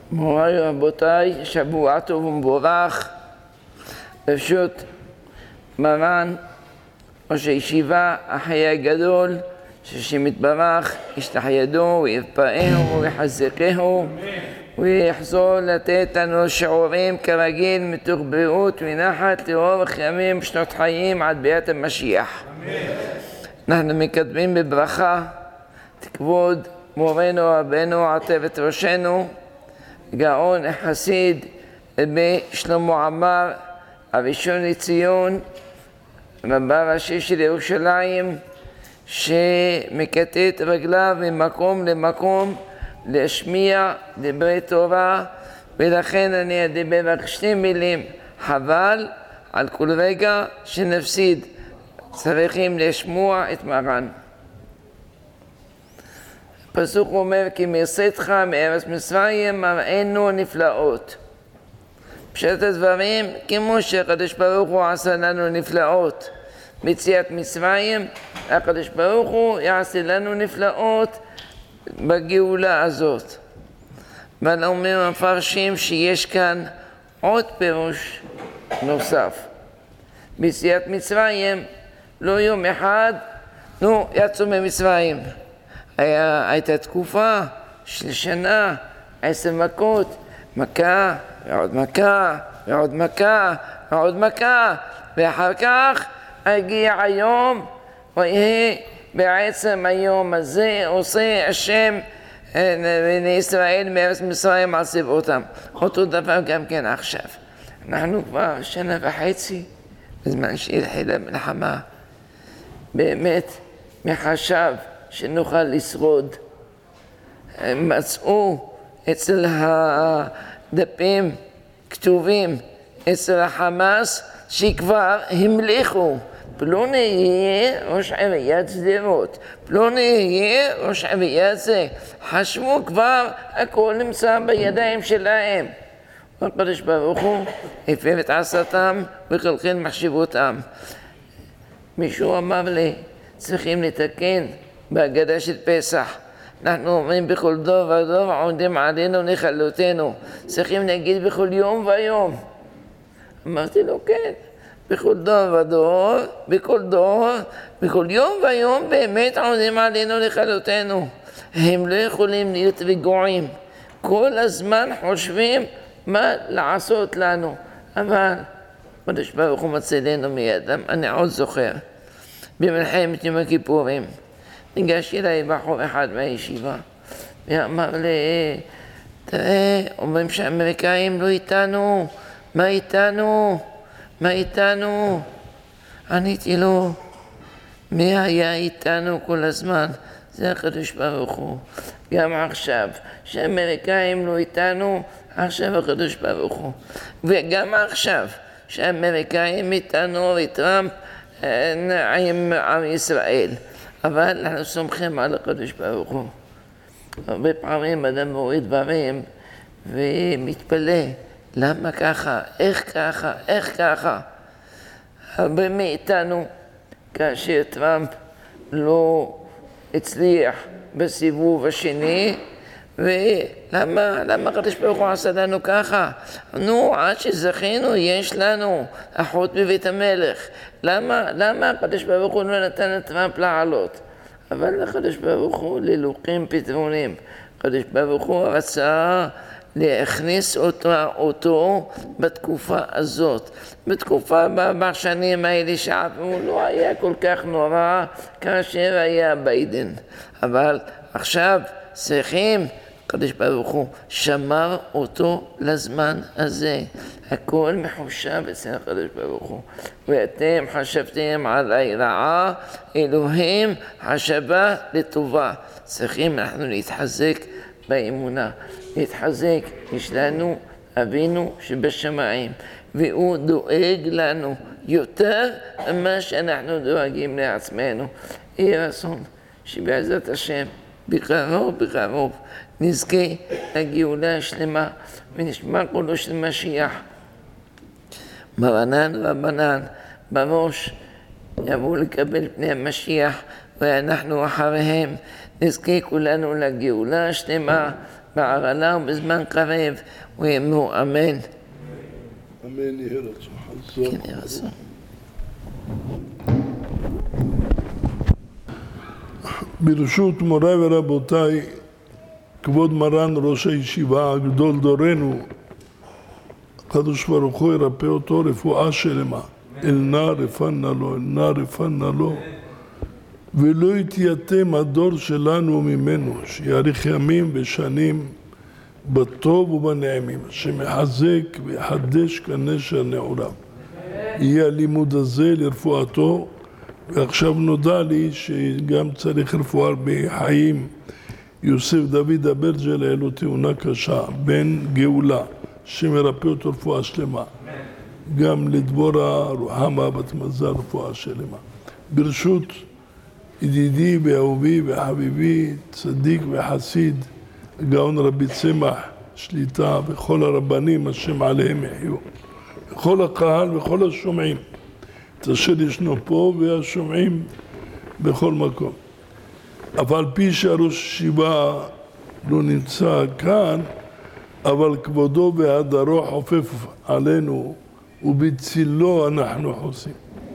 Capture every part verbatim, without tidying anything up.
מוריי ורבותיי, שבוע טוב ומבורך. ברשות מרן ראש הישיבה החי הגדול, שהשם יתברך ישתחיידו וירפאהו ויחזקהו ויחזור לתת לנו שיעורים כרגיל מתוך בריאות ונחת לאורך ימים שנות חיים עד ביאת המשיח. אנחנו מקדמים בברכה תכבוד מורנו רבנו עטרת את ראשנו גאון החסיד רבי שלמה עמאר הראשון לציון, רבה ראשי של ירושלים, שמקטט רגליו ממקום למקום להשמיע דברי תורה, ולכן אני אדבר רק שתי מילים. חבל על כל רגע שנפסיד, צריכים לשמוע את מרן. הפסוק אומר, כי מרצתך מארץ מצרים מראינו נפלאות. פשט הדברים, כמו שהקדוש ברוך הוא עשה לנו נפלאות ביציאת מצרים, הקדוש ברוך הוא יעשה לנו נפלאות בגאולה הזאת. אבל אומרים המפרשים שיש כאן עוד פירוש נוסף. ביציאת מצרים, לא יום אחד, נו, יצאו ממצרים. היה, הייתה תקופה של שנה, עשר מכות, מכה ועוד מכה ועוד מכה ועוד מכה, ואחר כך הגיע היום, ויהי בעצם היום הזה עושה השם בני ישראל מארץ מצרים על צבאותם. אותו דבר גם כן עכשיו. אנחנו כבר שנה וחצי בזמן שהתחילה המלחמה. באמת מחשב שנוכל לשרוד. מצאו אצל הדפים כתובים אצל החמאס שכבר המליכו, פלוני יהיה ראש עיריית שדרות, פלוני יהיה ראש עיריית זה. חשבו כבר הכל נמצא בידיים שלהם. והקדוש ברוך הוא הפר את עשתם וכלכל מחשבותם. מישהו אמר לי, צריכים לתקן בהגדה של פסח. אנחנו אומרים בכל דור ודור עומדים עלינו לכלותנו. צריכים להגיד בכל יום ויום. אמרתי לו כן, בכל דור ודור, בכל דור, בכל יום ויום באמת עומדים עלינו לכלותנו. הם לא יכולים להיות רגועים. כל הזמן חושבים מה לעשות לנו. אבל הקדוש ברוך הוא מצילנו מידם. אני עוד זוכר, במלחמת יום הכיפורים, ניגש אליי בחור אחד מהישיבה ואמר לי, תראה, אומרים שהאמריקאים לא איתנו, מה איתנו? מה איתנו? עניתי לו, מי היה איתנו כל הזמן? זה הקדוש ברוך הוא. גם עכשיו, שהאמריקאים לא איתנו, עכשיו הקדוש ברוך הוא. וגם עכשיו, שהאמריקאים איתנו וטראמפ עם עם ישראל. אבל אנחנו סומכים על הקדוש ברוך הוא. הרבה פעמים אדם רואה דברים ומתפלא, למה ככה? איך ככה? איך ככה? הרבה מאיתנו, כאשר טראמפ לא הצליח בסיבוב השני, ולמה למה הקדוש ברוך הוא עשה לנו ככה? נו, עד שזכינו יש לנו אחות בבית המלך. למה, למה הקדוש ברוך הוא לא נתן לטראמפ לעלות? אבל הקדוש ברוך הוא ללוקים פתרונים. הקדוש ברוך הוא רצה להכניס אותו, אותו בתקופה הזאת. בתקופה בשנים האלה שעברו לא היה כל כך נורא כאשר היה ביידן. אבל עכשיו צריכים, הקדוש ברוך הוא שמר אותו לזמן הזה. הכל מחושב אצל הקדוש ברוך הוא. ואתם חשבתם עלי רעה, אלוהים חשבה לטובה. צריכים אנחנו להתחזק באמונה. להתחזק, יש לנו אבינו שבשמיים, והוא דואג לנו יותר ממה שאנחנו דואגים לעצמנו. יהיה רצון שבעזרת השם בקרוב בקרוב נזכה לגאולה השלמה ונשמע קולו של משיח. מרנן רבנן בראש יבואו לקבל פני המשיח ואנחנו אחריהם נזכה כולנו לגאולה השלמה בערלה ובזמן קרב, ואמרו אמן. אמן יהי רצון. כן, יהי רצון. ברשות מוריי ורבותיי, כבוד מרן ראש הישיבה הגדול דורנו, הקדוש ברוך הוא ירפא אותו רפואה שלמה. אל נא רפנה לו, אל נא רפנה לו, ולא יתייתם הדור שלנו ממנו, שיאריך ימים ושנים בטוב ובנעימים, שמחזק ויחדש כנשר נעוריו. יהיה הלימוד הזה לרפואתו, ועכשיו נודע לי שגם צריך רפואה בחיים. יוסף דוד אברג'ל היה לו תאונה קשה, בן גאולה, שמרפא אותו רפואה שלמה. גם לדבורה רוחמה בת מזל רפואה שלמה. ברשות ידידי ואהובי וחביבי, צדיק וחסיד, הגאון רבי צמח שליטה, וכל הרבנים השם עליהם יחיו, וכל הקהל וכל השומעים, את אשר ישנו פה והשומעים בכל מקום. אף על פי שהראש ישיבה לא נמצא כאן, אבל כבודו והדרו חופף עלינו, ובצילו אנחנו חוסים.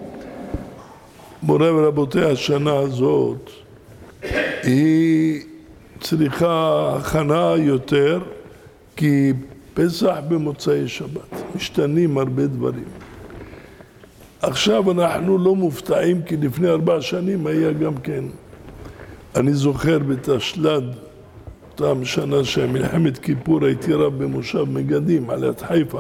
מוריי ורבותיי, השנה הזאת היא צריכה הכנה יותר, כי פסח במוצאי שבת, משתנים הרבה דברים. עכשיו אנחנו לא מופתעים, כי לפני ארבע שנים היה גם כן. אני זוכר בתשל"ד, אותם שנה שמלחמת כיפור, הייתי רב במושב מגדים, על יד חיפה.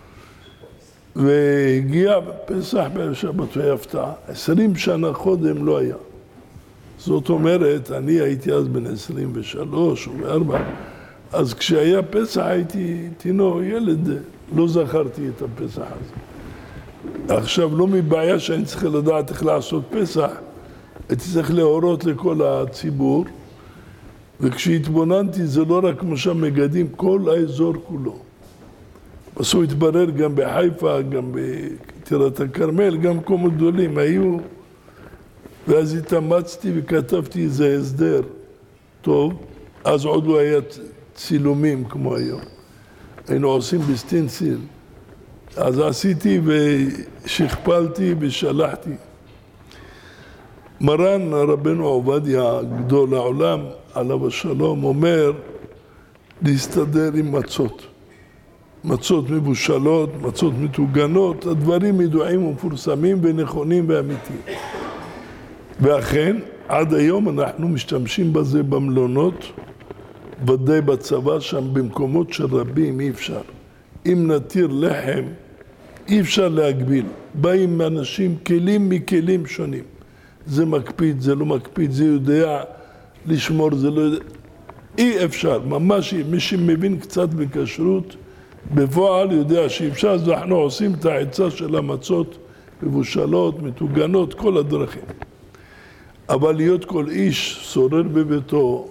והגיע פסח בשבת והפתעה, עשרים שנה קודם לא היה. זאת אומרת, אני הייתי אז בן עשרים ושלוש או ארבע, אז כשהיה פסח הייתי תינוק, ילד, לא זכרתי את הפסח הזה. עכשיו לא מבעיה שאני צריך לדעת איך לעשות פסח, הייתי צריך להורות לכל הציבור, וכשהתבוננתי זה לא רק מושב מגדים, כל האזור כולו. בסוף התברר גם בחיפה, גם בטירת הכרמל, גם מקומות גדולים היו, ואז התאמצתי וכתבתי איזה הסדר טוב, אז עוד לא היה צילומים כמו היום. היינו עושים בסטנסיל, אז עשיתי ושכפלתי ושלחתי. מרן רבנו עובדיה גדול העולם, עליו השלום, אומר להסתדר עם מצות. מצות מבושלות, מצות מטוגנות, הדברים ידועים ומפורסמים ונכונים ואמיתיים. ואכן, עד היום אנחנו משתמשים בזה במלונות, ודאי בצבא שם במקומות של רבים אי אפשר. אם נתיר לחם, אי אפשר להגביל. באים אנשים כלים מכלים שונים. זה מקפיד, זה לא מקפיד, זה יודע לשמור, זה לא יודע. אי אפשר, ממש מי שמבין קצת בכשרות, בפועל יודע שאי אפשר, אז אנחנו עושים את העצה של המצות מבושלות, מטוגנות, כל הדרכים. אבל להיות כל איש שורר בביתו,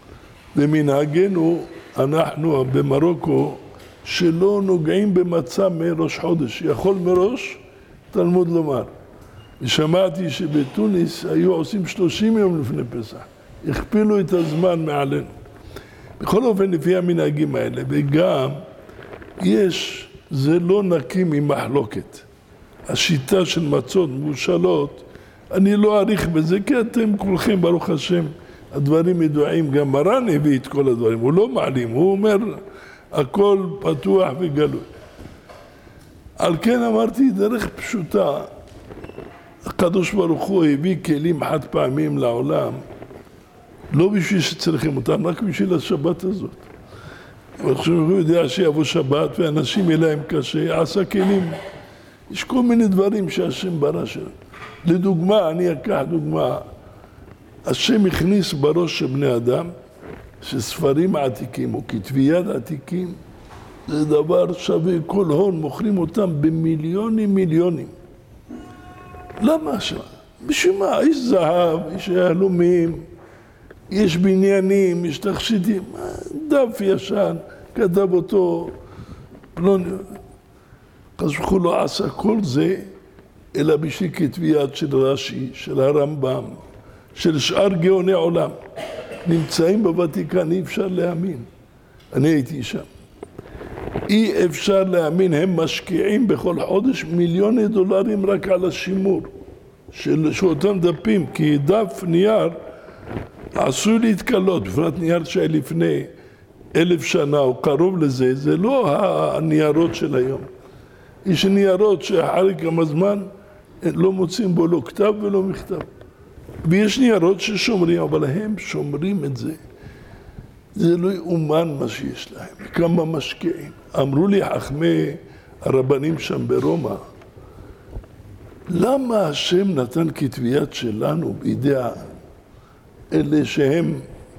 ומנהגנו אנחנו במרוקו, שלא נוגעים במצה מראש חודש, יכול מראש תלמוד לומר. ושמעתי שבתוניס היו עושים שלושים יום לפני פסח, הכפילו את הזמן מעלינו. בכל אופן לפי המנהגים האלה, וגם יש, זה לא נקי ממחלוקת. השיטה של מצות מבושלות, אני לא אעריך בזה, כי אתם כולכם, ברוך השם, הדברים ידועים, גם מרן הביא את כל הדברים, הוא לא מעלים, הוא אומר, הכל פתוח וגלוי. על כן אמרתי, דרך פשוטה, הקדוש ברוך הוא הביא כלים חד פעמים לעולם, לא בשביל שצריכים אותם, רק בשביל השבת הזאת. ועכשיו הוא יודע שיבוא שבת ואנשים יהיה להם קשה, עשה כלים. יש כל מיני דברים שהשם ברא שלנו. לדוגמה, אני אקח דוגמה, השם הכניס בראש של בני אדם, שספרים עתיקים או כתביית עתיקים, זה דבר שווה כל הון, מוכרים אותם במיליונים מיליונים. למה שם? בשביל מה? יש זהב, יש יהלומים, יש בניינים, יש תכשיטים, דף ישן, כתב אותו, פלוני, חשבו הוא לא עשה כל זה, אלא בשביל כתביית של רש"י, של הרמב"ם, של שאר גאוני עולם. נמצאים בוותיקן, אי אפשר להאמין. אני הייתי שם. אי אפשר להאמין, הם משקיעים בכל חודש מיליוני דולרים רק על השימור של אותם דפים, כי דף נייר עשוי להתקלות, בפרט נייר שהיה לפני אלף שנה או קרוב לזה, זה לא הניירות של היום. יש ניירות שאחרי כמה זמן לא מוצאים בו לא כתב ולא מכתב. ויש ניירות ששומרים, אבל הם שומרים את זה. זה לא יאומן מה שיש להם, כמה משקיעים. אמרו לי חכמי הרבנים שם ברומא, למה השם נתן כתביית שלנו בידי אלה שהם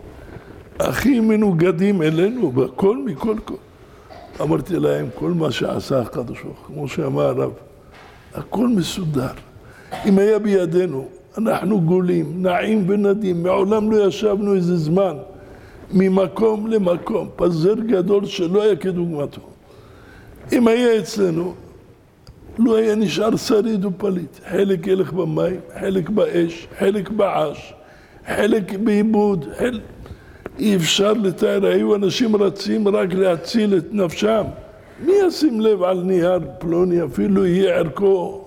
הכי מנוגדים אלינו, בכל מכל כל. אמרתי להם, כל מה שעשה הקדוש ברוך הוא, כמו שאמר הרב, הכל מסודר. אם היה בידינו, אנחנו גולים, נעים ונדים, מעולם לא ישבנו איזה זמן, ממקום למקום, פזר גדול שלא היה כדוגמתו. אם היה אצלנו, לא היה נשאר שריד ופליט, חלק ילך במים, חלק באש, חלק בעש, חלק בעיבוד, חלק... אי אפשר לתאר, היו אנשים רצים רק להציל את נפשם. מי ישים לב על נייר פלוני, אפילו יהיה ערכו.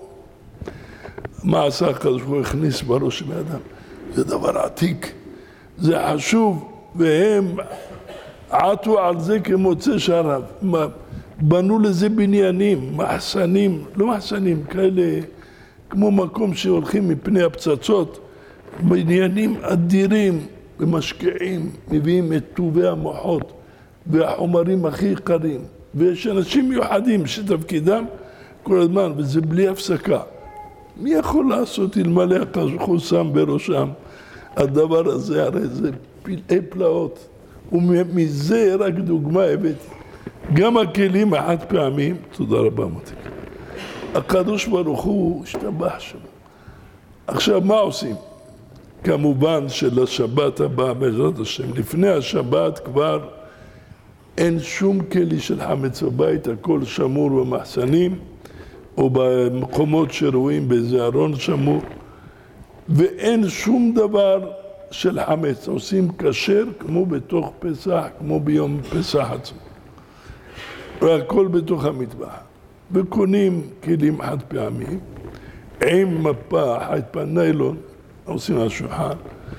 מה עשה הקדוש ברוך הוא הכניס בראש של האדם? זה דבר עתיק, זה חשוב, והם עטו על זה כמוצא שרב. בנו לזה בניינים, מחסנים, לא מחסנים, כאלה כמו מקום שהולכים מפני הפצצות, בניינים אדירים ומשקיעים, מביאים את טובי המוחות והחומרים הכי יקרים, ויש אנשים מיוחדים שתפקידם כל הזמן, וזה בלי הפסקה. מי יכול לעשות אלמלא הקדוש ברוך הוא שם בראשם הדבר הזה? הרי זה פלאי פלאות, ומזה רק דוגמה הבאתי. גם הכלים החד פעמים, תודה רבה מותק, הקדוש ברוך הוא השתבח שם. עכשיו מה עושים? כמובן שלשבת הבאה בעזרת השם, לפני השבת כבר אין שום כלי של חמץ בבית, הכל שמור במחסנים או במקומות שרואים באיזה ארון שמור, ואין שום דבר של חמץ, עושים כשר כמו בתוך פסח, כמו ביום פסח עצמו, והכל בתוך המטבח, וקונים כלים חד פעמים עם מפה חד ניילון, עושים על השולחן,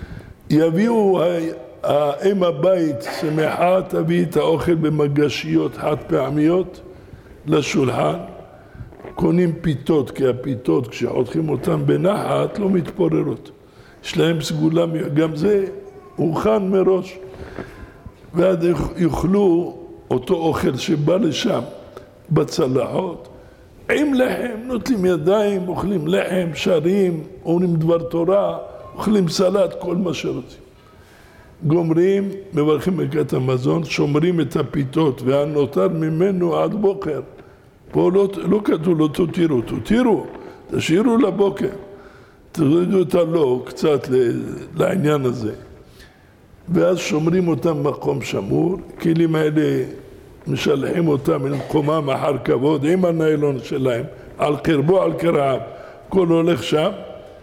יביאו אם הבית שמחה, תביא את האוכל במגשיות חד פעמיות לשולחן, קונים פיתות, כי הפיתות כשחותכים אותן בנחת לא מתפוררות, יש להם סגולה, גם זה הוכן מראש, ועד יאכלו אותו אוכל שבא לשם בצלחות, עם לחם, נוטלים ידיים, אוכלים לחם, שרים, אומרים דבר תורה, אוכלים סלט, כל מה שרוצים. גומרים, מברכים ברכת המזון, שומרים את הפיתות, והנותר ממנו עד בוקר. פה לא, לא כתוב, לא תותירו, תותירו, תשאירו לבוקר. תורידו את הלא קצת לעניין הזה. ואז שומרים אותם במקום שמור, כלים האלה משלחים אותם למקומם אחר כבוד עם הניילון שלהם, על קרבו, על קרעיו, כל הולך שם.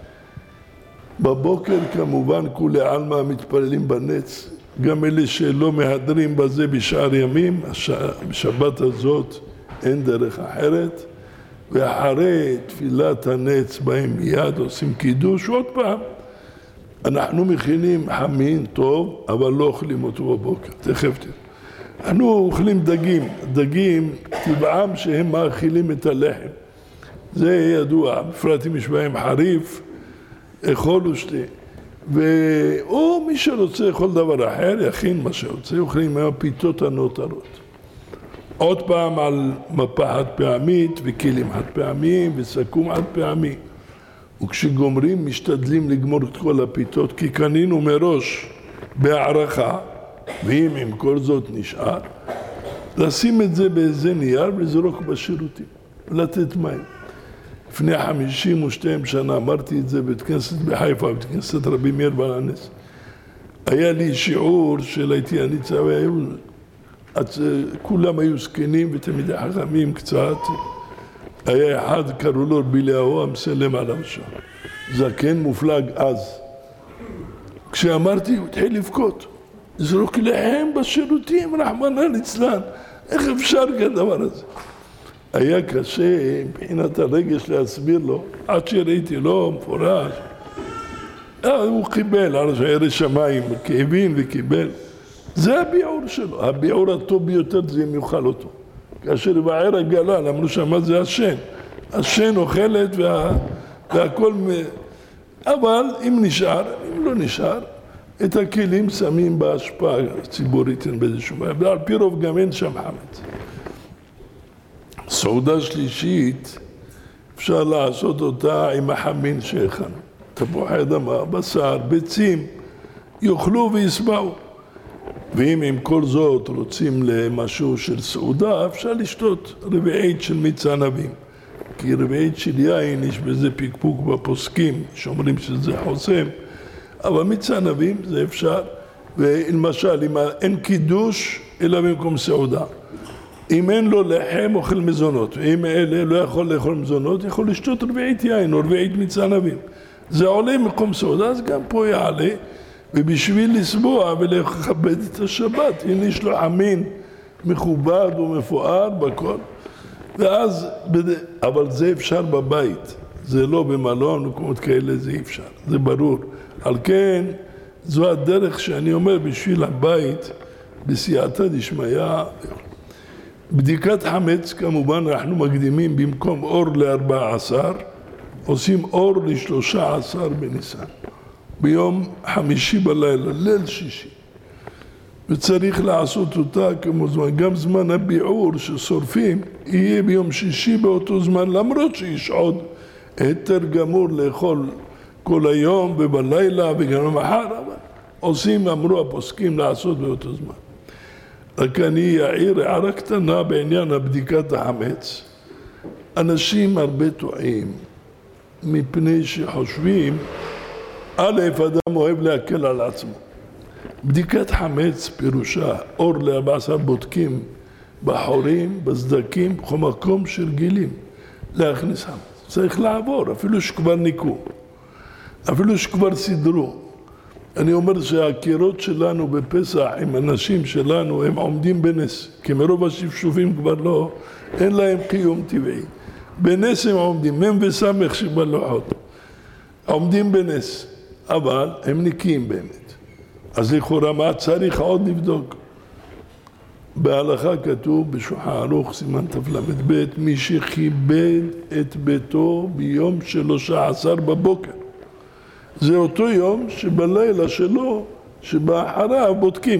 בבוקר כמובן כולי עלמא מתפללים בנץ, גם אלה שלא מהדרים בזה בשאר ימים, בשבת הזאת אין דרך אחרת, ואחרי תפילת הנץ באים מיד, עושים קידוש, עוד פעם, אנחנו מכינים חמין טוב, אבל לא אוכלים אותו בבוקר, תכף תראו. אנחנו אוכלים דגים, דגים טבעם שהם מאכילים את הלחם, זה ידוע, בפרט אם יש בהם חריף, אכול ושתה, או מי שרוצה כל דבר אחר יכין מה שרוצה, אוכלים מהפיתות הנותרות. עוד פעם על מפה חד פעמית וכלים חד פעמיים וסכו"ם חד פעמי, וכשגומרים משתדלים לגמור את כל הפיתות, כי קנינו מראש בהערכה, ואם עם כל זאת נשאר, לשים את זה באיזה נייר ולזרוק בשירותים, לתת מים. לפני חמישים ושתיים שנה אמרתי את זה בבית כנסת בחיפה, בבית כנסת רבי מאיר בעל הנס. היה לי שיעור של הייתי הניצב, כולם היו זקנים ותמיד חכמים קצת. היה אחד קראו לו רבי אליהו המסלם עליו שם, זקן מופלג אז. כשאמרתי הוא התחיל לבכות, זרוק לחם בשירותים, רחמנא ליצלן. איך אפשר כדבר הזה? היה קשה מבחינת הרגש להסביר לו, עד שראיתי לו מפורש. הוא קיבל על שערי שמיים, כאבין וקיבל. זה הביעור שלו, הביעור הטוב ביותר זה אם יאכל אותו. כאשר בער הגלל, אמרו שמה זה השן. השן אוכלת וה... והכל... אבל אם נשאר, אם לא נשאר, את הכלים שמים בהשפעה הציבורית באיזשהו בעיה, ועל פי רוב גם אין שם חמץ. סעודה שלישית, אפשר לעשות אותה עם החמין שהכנו. תפוחי אדמה, בשר, ביצים, יאכלו ויסבעו. ואם עם כל זאת רוצים למשהו של סעודה, אפשר לשתות רביעית של מיץ ענבים. כי רביעית של יין יש בזה פיקפוק בפוסקים, שאומרים שזה חוסם. אבל מיץ ענבים זה אפשר, ולמשל, אם אין קידוש, אלא במקום סעודה. אם אין לו לחם, אוכל מזונות. ואם אלה לא יכול לאכול מזונות, יכול לשתות רביעית יין או רביעית מיץ ענבים. זה עולה במקום סעודה, אז גם פה יעלה. ובשביל לסבוע ולכבד את השבת, הנה יש לו עמין מכובד ומפואר בכל. ואז, אבל זה אפשר בבית, זה לא במלון, מקומות כאלה, זה אי אפשר, זה ברור. על כן, זו הדרך שאני אומר בשביל הבית, בסייעתא דשמיא. בדיקת חמץ, כמובן, אנחנו מקדימים במקום אור לארבע עשר, עושים אור לשלושה עשר בניסן. ביום חמישי בלילה, ליל שישי. וצריך לעשות אותה כמו זמן, גם זמן הביעור ששורפים, יהיה ביום שישי באותו זמן, למרות שיש עוד היתר גמור לאכול כל היום ובלילה וגם למחר, אבל עושים, אמרו הפוסקים, לעשות באותו זמן. רק אני אעיר הערה קטנה בעניין הבדיקת החמץ. אנשים הרבה טועים, מפני שחושבים, א', אדם אוהב להקל על עצמו. בדיקת חמץ פירושה, אור לארבע עשר בודקים בחורים, בסדקים, בכל מקום שרגילים להכניס חמץ. צריך לעבור, אפילו שכבר ניקו, אפילו שכבר סידרו. אני אומר שהקירות שלנו בפסח עם אנשים שלנו הם עומדים בנס, כי מרוב השפשופים כבר לא, אין להם קיום טבעי. בנס הם עומדים, מם וסמך שבלוחות, עומדים בנס, אבל הם נקיים באמת. אז לכאורה מה צריך עוד לבדוק? בהלכה כתוב בשולחן ערוך סימן תל"ב, מי שכיבד את ביתו ביום שלושה עשר בבוקר. זה אותו יום שבלילה שלו, שבאחריו בודקים.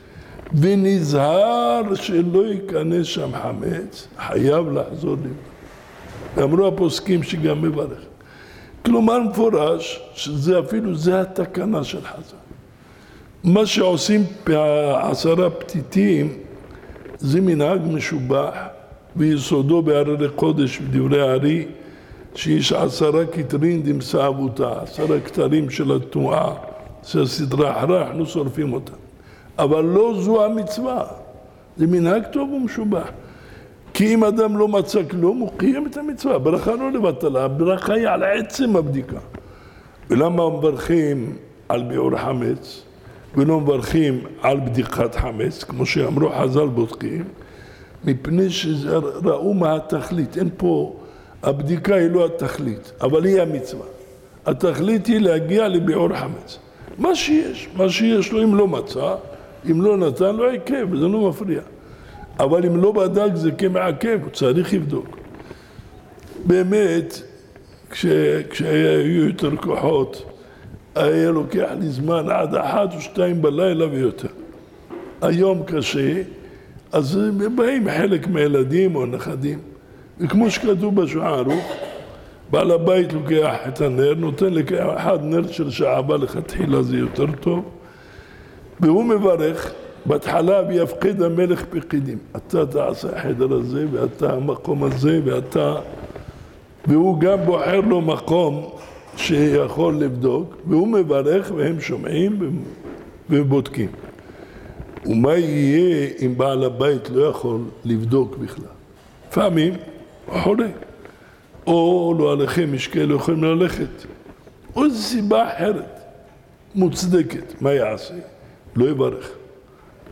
ונזהר שלא ייכנס שם חמץ, חייב לחזור לבדוק. אמרו הפוסקים שגם מברך. כלומר מפורש, שזה אפילו, זה התקנה של חז"ל. מה שעושים בעשרה פתיתים, זה מנהג משובח, ויסודו בהררי קודש בדברי הארי, שיש עשרה כתרין דמסה אבותה, עשרה כתרים של התנועה, שהסדרה אחרה, אנחנו שורפים אותה. אבל לא זו המצווה, זה מנהג טוב ומשובח. כי אם אדם לא מצא כלום, הוא קיים את המצווה, ברכה לא לבטלה, הברכה היא על עצם הבדיקה. ולמה מברכים על ביעור חמץ, ולא מברכים על בדיקת חמץ, כמו שאמרו חז"ל בודקים, מפני שראו מה התכלית. אין פה, הבדיקה היא לא התכלית, אבל היא המצווה. התכלית היא להגיע לביעור חמץ. מה שיש, מה שיש לו, אם לא מצא, אם לא נתן, לא עיכב, זה לא מפריע. אבל אם לא בדק זה כמעכב, הוא צריך לבדוק. באמת, כש, כשהיו יותר כוחות, היה לוקח לי זמן עד אחת או שתיים בלילה ויותר. היום קשה, אז באים חלק מהילדים או נכדים, וכמו שכתוב בשולחן ערוך, בעל הבית לוקח את הנר, נותן לאחד נר של שעבה לכתחילה, זה יותר טוב, והוא מברך, בהתחלה ויפקד המלך פקידים. אתה תעשה החדר הזה, ואתה המקום הזה, ואתה... והוא גם בוחר לו מקום שיכול לבדוק, והוא מברך והם שומעים ובודקים. ומה יהיה אם בעל הבית לא יכול לבדוק בכלל? לפעמים הוא חולה, או לא עליכם, יש כאלה יכולים ללכת, או איזו סיבה אחרת, מוצדקת, מה יעשה? לא יברך.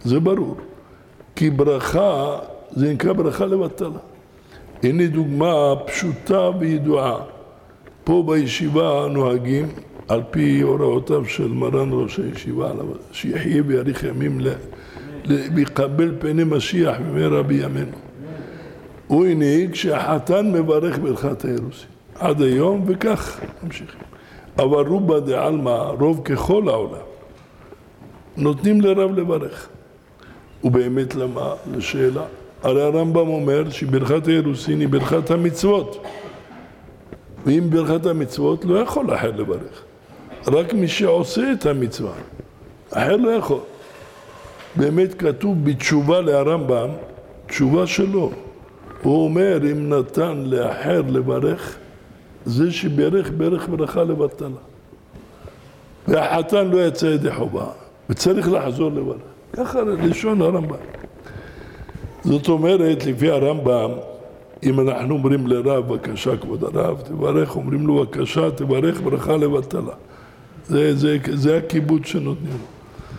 זה ברור. כי ברכה, זה נקרא ברכה לבטלה. הנה דוגמה פשוטה וידועה. פה בישיבה נוהגים, על פי הוראותיו של מרן ראש הישיבה, שיחיה ויאריך ימים לקבל פני משיח במהרה בימינו. הוא הנהיג שהחתן מברך ברכת האירוסין. עד היום, וכך ממשיכים. אבל רובה דעלמא, רוב ככל העולם, נותנים לרב לברך. ובאמת למה? לשאלה. הרי הרמב"ם אומר שברכת האירוסין היא ברכת המצוות. ואם ברכת המצוות לא יכול אחר לברך. רק מי שעושה את המצווה. אחר לא יכול. באמת כתוב בתשובה להרמב"ם, תשובה שלו. הוא אומר אם נתן לאחר לברך, זה שברך ברך ברכה לבטלה. והחתן לא יצא ידי חובה, וצריך לחזור לברך. ככה לשון הרמב"ם. זאת אומרת, לפי הרמב"ם, אם אנחנו אומרים לרב, בבקשה כבוד הרב, תברך, אומרים לו בבקשה, תברך ברכה לבטלה. זה, זה, זה הכיבוד שנותנים לו.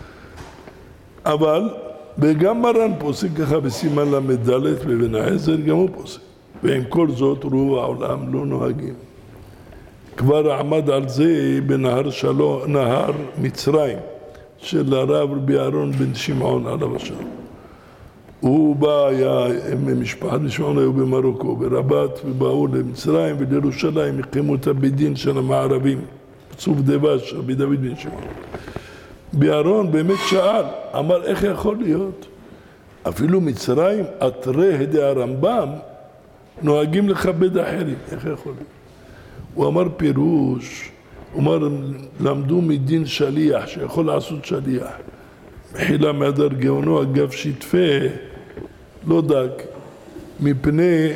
אבל, וגם מרן פוסק ככה בסימן למד בבן העזר, גם הוא פוסק. ועם כל זאת, רוב העולם לא נוהגים. כבר עמד על זה בנהר שלום, נהר מצרים, של הרב רבי אהרון בן שמעון עליו השלום. הוא בא, היה, משפחת שמעון היו במרוקו, ברבת, ובאו למצרים ולירושלים, הקימו את הבית דין של המערבים, צוף דבש, רבי דוד בן שמעון. באהרון באמת שאל, אמר איך יכול להיות? אפילו מצרים, אתרי הדי הרמב"ם, נוהגים לכבד אחרים, איך יכול להיות? הוא אמר פירוש, הוא אמר, למדו מדין שליח, שיכול לעשות שליח. מחילה מהדר גאונו, אגב שטפה, לא דק, מפני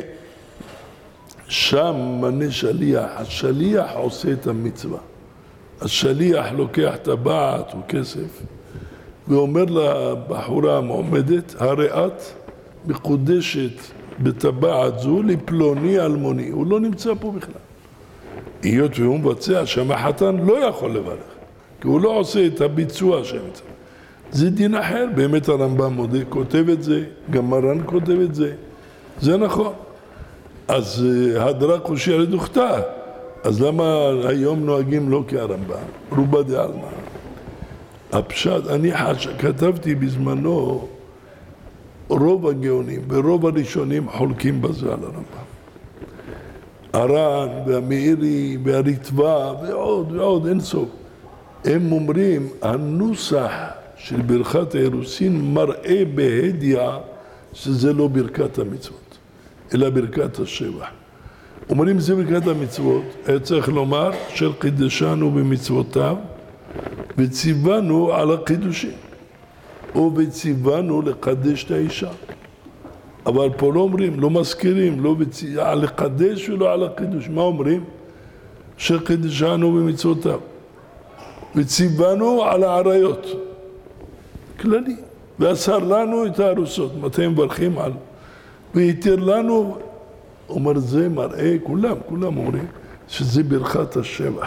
שם מנה שליח. השליח עושה את המצווה. השליח לוקח טבעת או כסף, ואומר לבחורה המועמדת, הרי את מקודשת בטבעת זו לפלוני אלמוני. הוא לא נמצא פה בכלל. היות והוא מבצע שם החתן לא יכול לברך, כי הוא לא עושה את הביצוע שמצא. זה דין אחר, באמת הרמב"ם מודה, כותב את זה, גם מרן כותב את זה, זה נכון. אז הדרה קושיה לדוכתה, אז למה היום נוהגים לא כהרמב"ם? רובה דעלמא. הפשט, אני חש, כתבתי בזמנו, רוב הגאונים ורוב הראשונים חולקים בזה על הרמב"ם. הר"ן והמאירי והריטב"א ועוד ועוד אין סוף. הם אומרים, הנוסח של ברכת האירוסין מראה בהדיה שזה לא ברכת המצוות, אלא ברכת השבח. אומרים זה ברכת המצוות, היה צריך לומר של קידשנו במצוותיו וציוונו על הקידושים, או וציוונו לקדש את האישה. אבל פה לא אומרים, לא מזכירים, לא בצ... על לקדש ולא על הקידוש. מה אומרים? שקידשנו במצוותיו וציוונו על העריות. כללי. ואסר לנו את הארוסות. מתי מברכים על? והתיר לנו, אומר זה מראה, כולם, כולם אומרים, שזה ברכת השבח.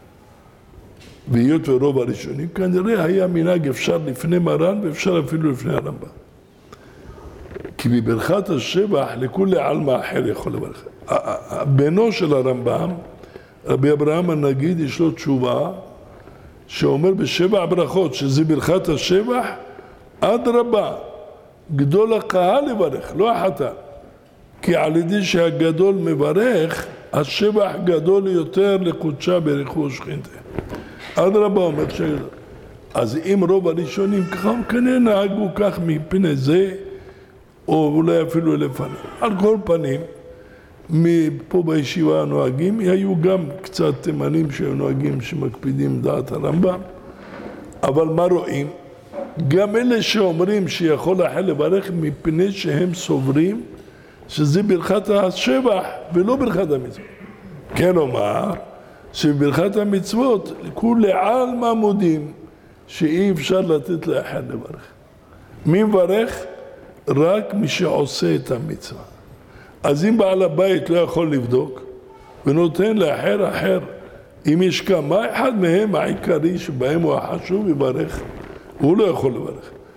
והיות ורוב הראשונים, כנראה היה מנהג אפשר לפני מרן ואפשר אפילו לפני הרמב"ם. כי בברכת השבח לכולי עלמא אחר יכול לברך. בנו של הרמב"ם, רבי אברהם הנגיד, יש לו תשובה שאומר בשבע ברכות שזה ברכת השבח, עד רבה, גדול הקהל לברך, לא החתן. כי על ידי שהגדול מברך, השבח גדול יותר לקודשה ברכו שכינתה. עד רבה אומר שגדול. אז אם רוב הראשונים ככה, כנראה נהגו כך מפני זה, או אולי אפילו לפני. על כל פנים, מפה בישיבה הנוהגים, היו גם קצת תימנים שהיו נוהגים שמקפידים דעת הרמב"ם, אבל מה רואים? גם אלה שאומרים שיכול לאחר לברך מפני שהם סוברים שזה ברכת השבח ולא ברכת המצוות. כן אומר שבברכת המצוות כולי עלמא מודים שאי אפשר לתת לאחר לברך. מי מברך? רק מי שעושה את המצווה. אז אם בעל הבית לא יכול לבדוק ונותן לאחר אחר, אם יש כמה, אחד מהם העיקרי שבהם הוא החשוב יברך, הוא לא יכול לברך.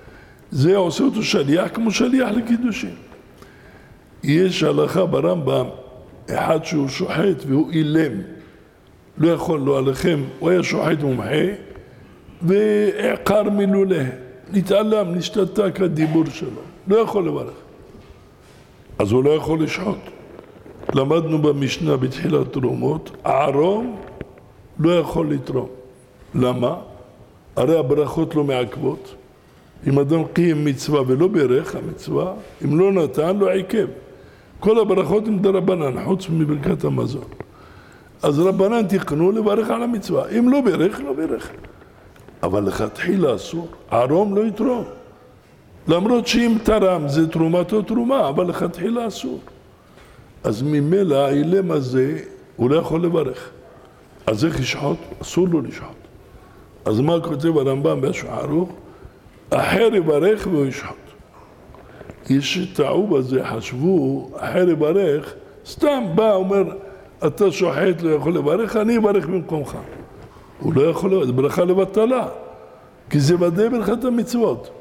זה עושה אותו שליח כמו שליח לקידושין. יש הלכה ברמב"ם, אחד שהוא שוחט והוא אילם, לא יכול לו עליכם, הוא היה שוחט מומחה, ועקר מלולה, נתעלם, נשתתק הדיבור שלו, לא יכול לברך. אז הוא לא יכול לשחוט. למדנו במשנה בתחילת תרומות, הערום לא יכול לתרום. למה? הרי הברכות לא מעכבות. אם אדם קיים מצווה ולא ברך המצווה, אם לא נתן, לא עיכב. כל הברכות הם דרבנן, חוץ מברכת המזון. אז רבנן תקנו לברך על המצווה. אם לא ברך, לא ברך. אבל לכתחילה אסור, ערום לא יתרום. למרות שאם תרם זה תרומתו תרומה, אבל לכתחילה אסור. אז ממילא האילם הזה הוא לא יכול לברך. אז איך ישחוט? אסור לו לשחוט. אז מה כותב הרמב"ם בשולחן ערוך? אחר יברך והוא ישחוט. יש טעו בזה, חשבו, אחר יברך, סתם בא, אומר, אתה שוחט, לא יכול לברך, אני אברך במקומך. הוא לא יכול לברך, זה ברכה לבטלה, כי זה ודאי ברכת המצוות.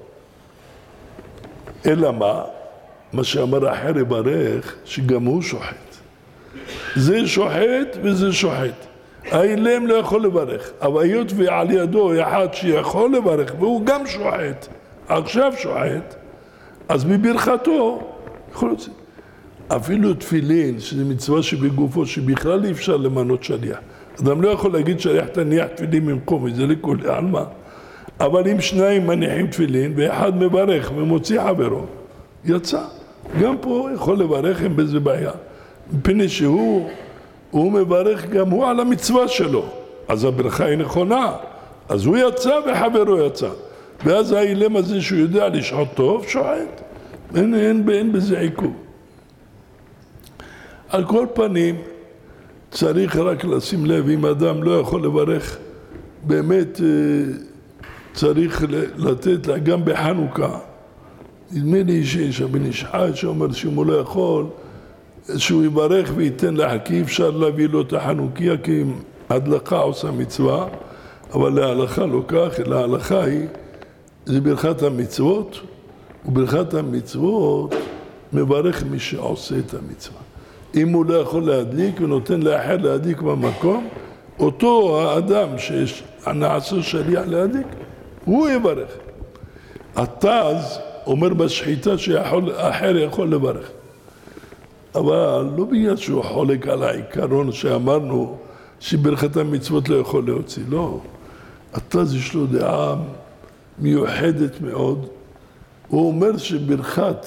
אלא מה? מה שאמר אחר יברך, שגם הוא שוחט. זה שוחט וזה שוחט. האילם לא יכול לברך, אבל היות ועל ידו אחד שיכול לברך, והוא גם שוחט, עכשיו שוחט, אז בברכתו יכול להיות. אפילו תפילין, שזה מצווה שבגופו, שבכלל אי אפשר למנות שליח. אדם לא יכול להגיד שליח תניח תפילין ממקום, זה לכולי עלמא. אבל אם שניים מניחים תפילין, ואחד מברך ומוציא חברו, יצא. גם פה יכול לברך, אין בזה בעיה. מפני שהוא, הוא מברך גם הוא על המצווה שלו. אז הברכה היא נכונה. אז הוא יצא וחברו יצא. ואז האילם הזה שהוא יודע לשחוט טוב, שוחט. אין, אין, אין בזה עיכוב. על כל פנים, צריך רק לשים לב, אם אדם לא יכול לברך, באמת צריך לתת לה גם בחנוכה. נדמה לי שיש הבן איש חי שאומר שאם הוא לא יכול, שהוא יברך וייתן לה, כי אפשר להביא לו את החנוכיה, כי הדלקה עושה מצווה, אבל להלכה לא כך, להלכה היא, זה ברכת המצוות, וברכת המצוות מברך מי שעושה את המצווה. אם הוא לא יכול להדליק ונותן לאחר להדליק במקום, אותו האדם שנעשה שליח להדליק, הוא יברך. התז אומר בשחיטה שאחר יכול לברך. אבל לא בגלל שהוא חולק על העיקרון שאמרנו שברכת המצוות לא יכול להוציא, לא. התז יש לו דעה מיוחדת מאוד. הוא אומר שברכת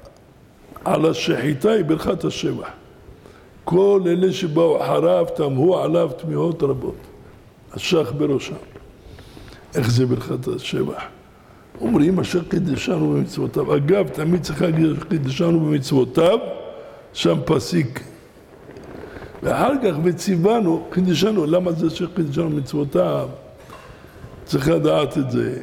על השחיטה היא ברכת השבח. כל אלה שבאו אחריו תמהו עליו תמיהות רבות. השח בראשם. איך זה ברכת השבח? אומרים אשר קידשנו במצוותיו. אגב, תמיד צריך להגיד קידשנו במצוותיו, שם פסיק. ואחר כך בציוונו, קידשנו, למה זה שקידשנו במצוותיו? צריך לדעת את זה.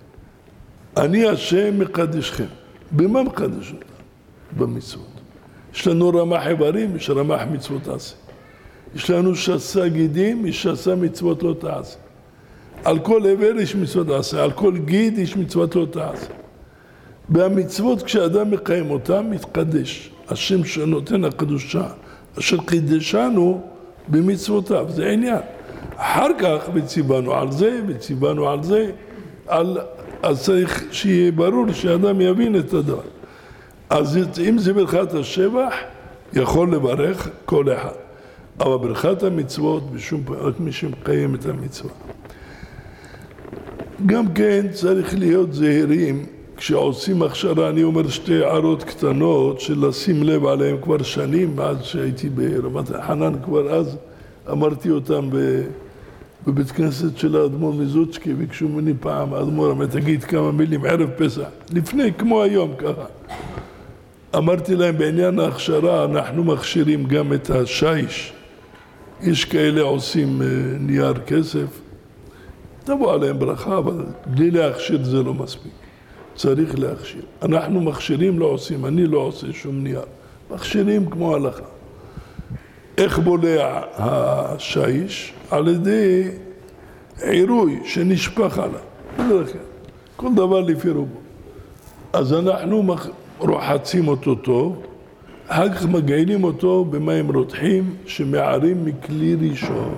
אני השם מקדשכם. במה מקדש אותם? במצוות. יש לנו רמ"ח איברים, יש רמ"ח מצוות תעשה. יש לנו שסה גידים, יש שסה מצוות לא תעשה. על כל עבר יש מצוות תעשה, על כל גיד יש מצוות לא תעשה. והמצוות כשאדם מקיים אותם מתקדש. השם שנותן הקדושה, אשר קידשנו במצוותיו, זה עניין. אחר כך וציוונו על זה, וציוונו על זה, על, אז צריך שיהיה ברור שאדם יבין את הדבר. אז אם זה ברכת השבח, יכול לברך כל אחד. אבל ברכת המצוות, בשום פעם, רק מי שמקיים את המצווה. גם כן צריך להיות זהירים, כשעושים הכשרה, אני אומר שתי הערות קטנות, של לשים לב עליהן כבר שנים, מאז שהייתי ברמת חנן, כבר אז אמרתי אותם בבית כנסת של האדמו"ר מזוצ'קי, ביקשו ממני פעם, האדמו"ר אמר, תגיד כמה מילים, ערב פסח, לפני, כמו היום, ככה. אמרתי להם, בעניין ההכשרה, אנחנו מכשירים גם את השיש. יש כאלה עושים נייר כסף, תבוא עליהם ברכה, אבל בלי להכשיר זה לא מספיק. צריך להכשיר. אנחנו מכשירים לא עושים, אני לא עושה שום נייר. מכשירים כמו הלכה. איך בולע השיש? על ידי עירוי שנשפך עליו. כל דבר לפי רובו. אז אנחנו רוחצים אותו טוב, אחר כך מגעילים אותו במים רותחים שמערים מכלי ראשון.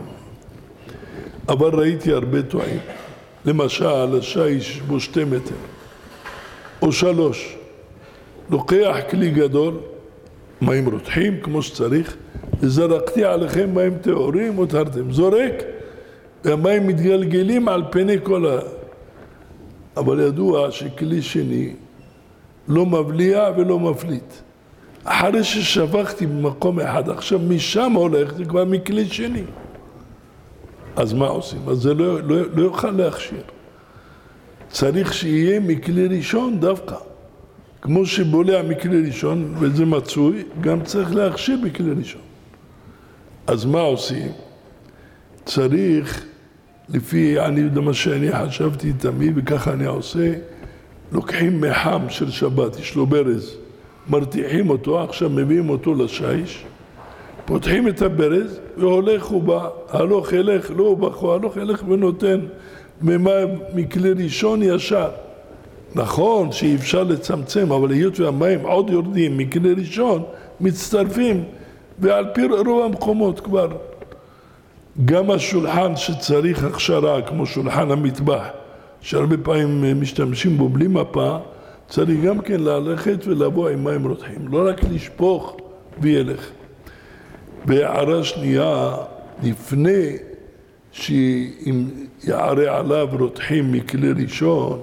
אבל ראיתי הרבה טועים. למשל, השיש בו שתי מטר, או שלוש. לוקח כלי גדול, מים רותחים כמו שצריך, וזרקתי עליכם מים טהורים ותרתם. זורק, והמים מתגלגלים על פני כל ה... אבל ידוע שכלי שני לא מבליע ולא מפליט. אחרי ששפכתי במקום אחד, עכשיו משם הולך, זה כבר מכלי שני. אז מה עושים? אז זה לא, לא, לא יוכל להכשיר. צריך שיהיה מכלי ראשון דווקא. כמו שבולע מכלי ראשון, וזה מצוי, גם צריך להכשיר מכלי ראשון. אז מה עושים? צריך, לפי, אני יודע מה שאני חשבתי תמיד, וככה אני עושה, לוקחים מחם של שבת, יש לו ברז, מרתיחים אותו, עכשיו מביאים אותו לשיש, פותחים את הברז, והולך ובא, הלוך ילך, לא הובך, הלוך ילך ונותן ממים מכלי ראשון ישר. נכון שאי אפשר לצמצם, אבל היות והמים עוד יורדים מכלי ראשון, מצטרפים, ועל פי רוב המקומות כבר. גם השולחן שצריך הכשרה, כמו שולחן המטבח, שהרבה פעמים משתמשים בו בלי מפה, צריך גם כן ללכת ולבוא עם מים רותחים, לא רק לשפוך וילך. בהערה שנייה, לפני שאם יערה עליו רותחים מכלי ראשון,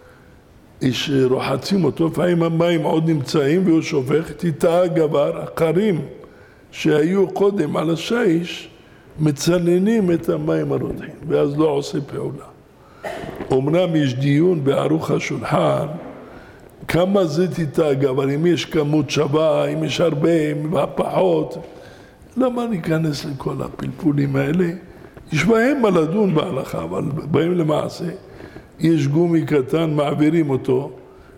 יש רוחצים אותו, לפעמים המים עוד נמצאים והוא שופך, תיטע גבר, הקרים שהיו קודם על השיש, מצננים את המים הרותחים, ואז לא עושה פעולה. אמנם יש דיון בערוך השולחן, כמה זה תיטע גבר, אם יש כמות שווה, אם יש הרבה, אם פחות, למה ניכנס לכל הפלפולים האלה? יש בהם מה לדון בהלכה, אבל בהם למעשה, יש גומי קטן, מעבירים אותו,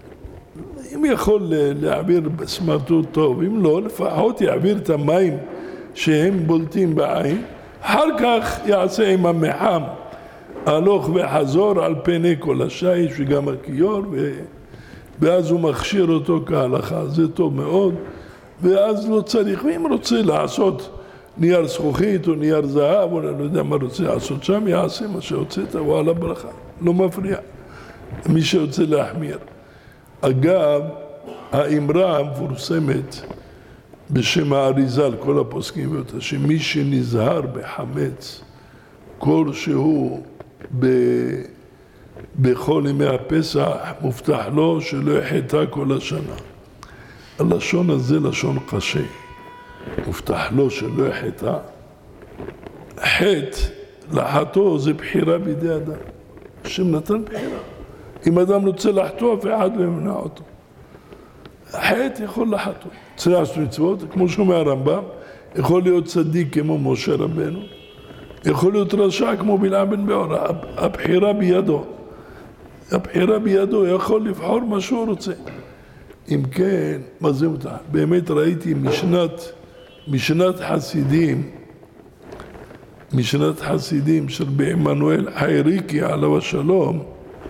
אם יכול להעביר בסמרטוט טוב, אם לא, לפחות יעביר את המים שהם בולטים בעין, אחר כך יעשה עם המחם, הלוך וחזור על פני כל השיש וגם הכיור, ו... ואז הוא מכשיר אותו כהלכה, זה טוב מאוד, ואז לא צריך, ואם רוצה לעשות נייר זכוכית או נייר זהב, או לא יודע מה רוצה לעשות שם, יעשה מה שהוצאת, הוא על הברכה, לא מפריע, מי שרוצה להחמיר. אגב, האמרה המפורסמת בשם האריזל, כל הפוסקים ואותה, שמי שנזהר בחמץ כלשהו ב... בכל ימי הפסח, מובטח לו שלא יחטא כל השנה. הלשון הזה לשון קשה. מובטח לו שלא יחטא. חטא לחטוא זה בחירה בידי אדם. השם נתן בחירה. אם אדם רוצה לחטוא, אף אחד לא ימנע אותו. חטא יכול לחטוא. צריך לעשות מצוות, כמו שאומר הרמב"ם, יכול להיות צדיק כמו משה רבנו, יכול להיות רשע כמו בלעם בן בעור. הבחירה בידו. הבחירה בידו, יכול לבחור מה שהוא רוצה. אם כן, מה זה אותה? באמת ראיתי משנת, משנת חסידים, משנת חסידים של בעמנואל חייריקי עליו השלום,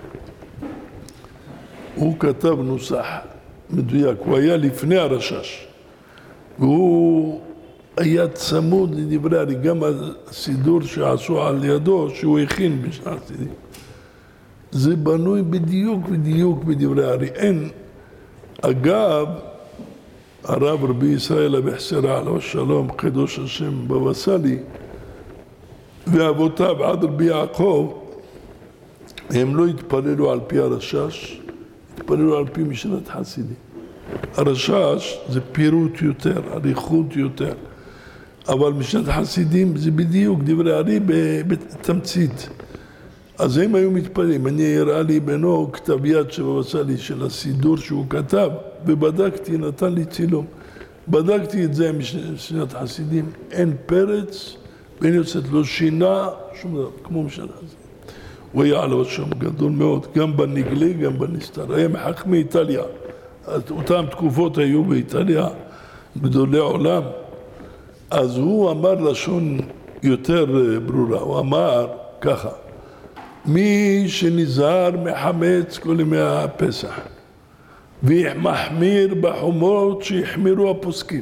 הוא כתב נוסח מדויק, הוא היה לפני הרשש, והוא היה צמוד לדברי הרי, גם הסידור שעשו על ידו, שהוא הכין בשנת חסידים. זה בנוי בדיוק בדיוק בדברי הרי. אין, אגב, הרב רבי ישראל אבוחצירא עליו השלום, קדוש השם בבא סאלי, ואבותיו עד רבי יעקב, הם לא התפללו על פי הרשש, התפללו על פי משנת חסידים. הרשש זה פירוט יותר, אריכות יותר, אבל משנת חסידים זה בדיוק דברי הרי בתמצית. אז הם היו מתפללים. אני הראה לי בנו כתב יד שבבא סאלי של הסידור שהוא כתב, ובדקתי, נתן לי צילום. בדקתי את זה משנת חסידים, אין פרץ, ואין יוצאת לו שינה, שום דבר, כמו משנת חסידים. הוא היה עליו שם גדול מאוד, גם בנגלה, גם בנסתר. היה מחכמי איטליה. אותם תקופות היו באיטליה, גדולי עולם. אז הוא אמר לשון יותר ברורה, הוא אמר ככה, מי שנזהר מחמץ כל ימי הפסח, ומחמיר בחומרות שהחמירו הפוסקים.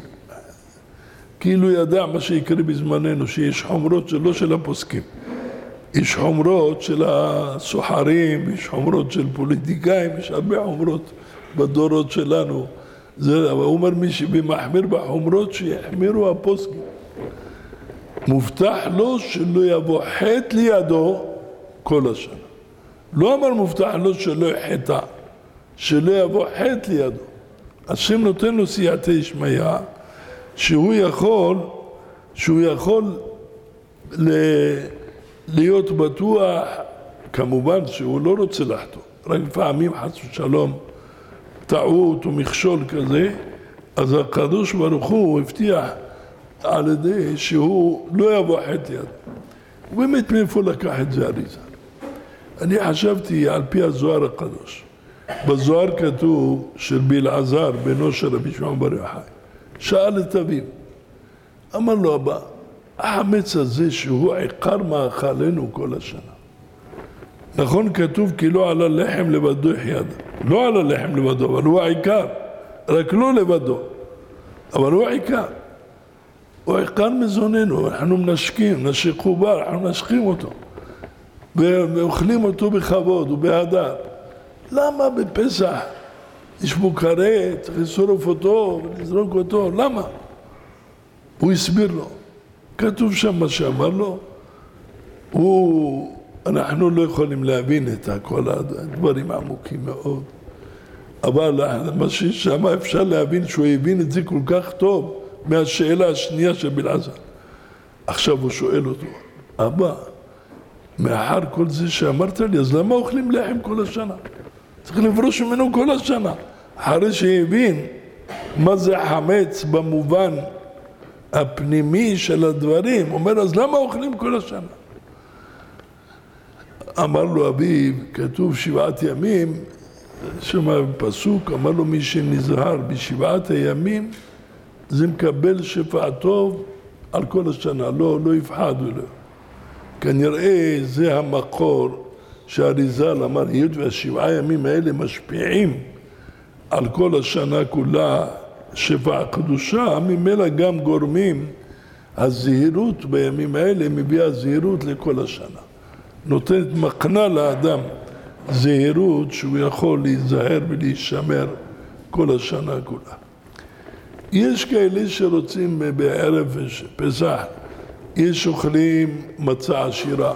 כאילו ידע מה שיקרה בזמננו, שיש חומרות שלא של הפוסקים. יש חומרות של הסוחרים, יש חומרות של פוליטיקאים, יש הרבה חומרות בדורות שלנו. זה, הוא אומר מי שבמחמיר בחומרות שיחמירו הפוסקים. מובטח לו שלא יבוא חטא לידו כל השנה. לא אמר מובטח לו שלא יחטא, שלא יבוא חטא לידו. השם נותן לו סייעתא דשמיא, שהוא יכול, שהוא יכול ל... להיות בטוח, כמובן שהוא לא רוצה לחטוא. רק פעמים חס ושלום, טעות או מכשול כזה, אז הקדוש ברוך הוא הבטיח על ידי שהוא לא יבוא חטא יד. ובאמת מאיפה לקח את זה אריזה? אני חשבתי על פי הזוהר הקדוש. בזוהר כתוב של בלעזר, בנו של רבי שמעון בר יוחאי. שאל את אביו, אמר לו אבא, החמץ הזה שהוא עיקר מאכלנו כל השנה. נכון כתוב כי לא על הלחם לבדו יחיה אדם. לא על הלחם לבדו, אבל הוא העיקר. רק לא לבדו. אבל הוא העיקר. הוא העיקר מזוננו. אנחנו מנשקים, נשק חובר, אנחנו מנשקים אותו. ואוכלים אותו בכבוד ובהדר. למה בפסח יש בו כרת, צריך לשרוף אותו ולזרוק אותו? למה? הוא הסביר לו. כתוב שם מה שאמר לו. הוא... אנחנו לא יכולים להבין את כל הדברים עמוקים מאוד. אבל מה ששם אפשר להבין שהוא הבין את זה כל כך טוב מהשאלה השנייה של בלעזר. עכשיו הוא שואל אותו, אבא, מאחר כל זה שאמרת לי, אז למה אוכלים לחם כל השנה? צריך לברוש ממנו כל השנה. אחרי שהבין מה זה חמץ במובן הפנימי של הדברים, הוא אומר, אז למה אוכלים כל השנה? אמר לו אביו, כתוב שבעת ימים, שמה פסוק, אמר לו מי שנזהר בשבעת הימים, זה מקבל שפע טוב על כל השנה, לא, לא יפחד ולא. כנראה זה המקור שהאריז"ל אמר, היות והשבעה ימים האלה משפיעים על כל השנה כולה שפע הקדושה, ממילא גם גורמים, הזהירות בימים האלה מביאה זהירות לכל השנה. נותנת מקנה לאדם זהירות שהוא יכול להיזהר ולהישמר כל השנה כולה. יש כאלה שרוצים בערב פסח, יש אוכלים מצה עשירה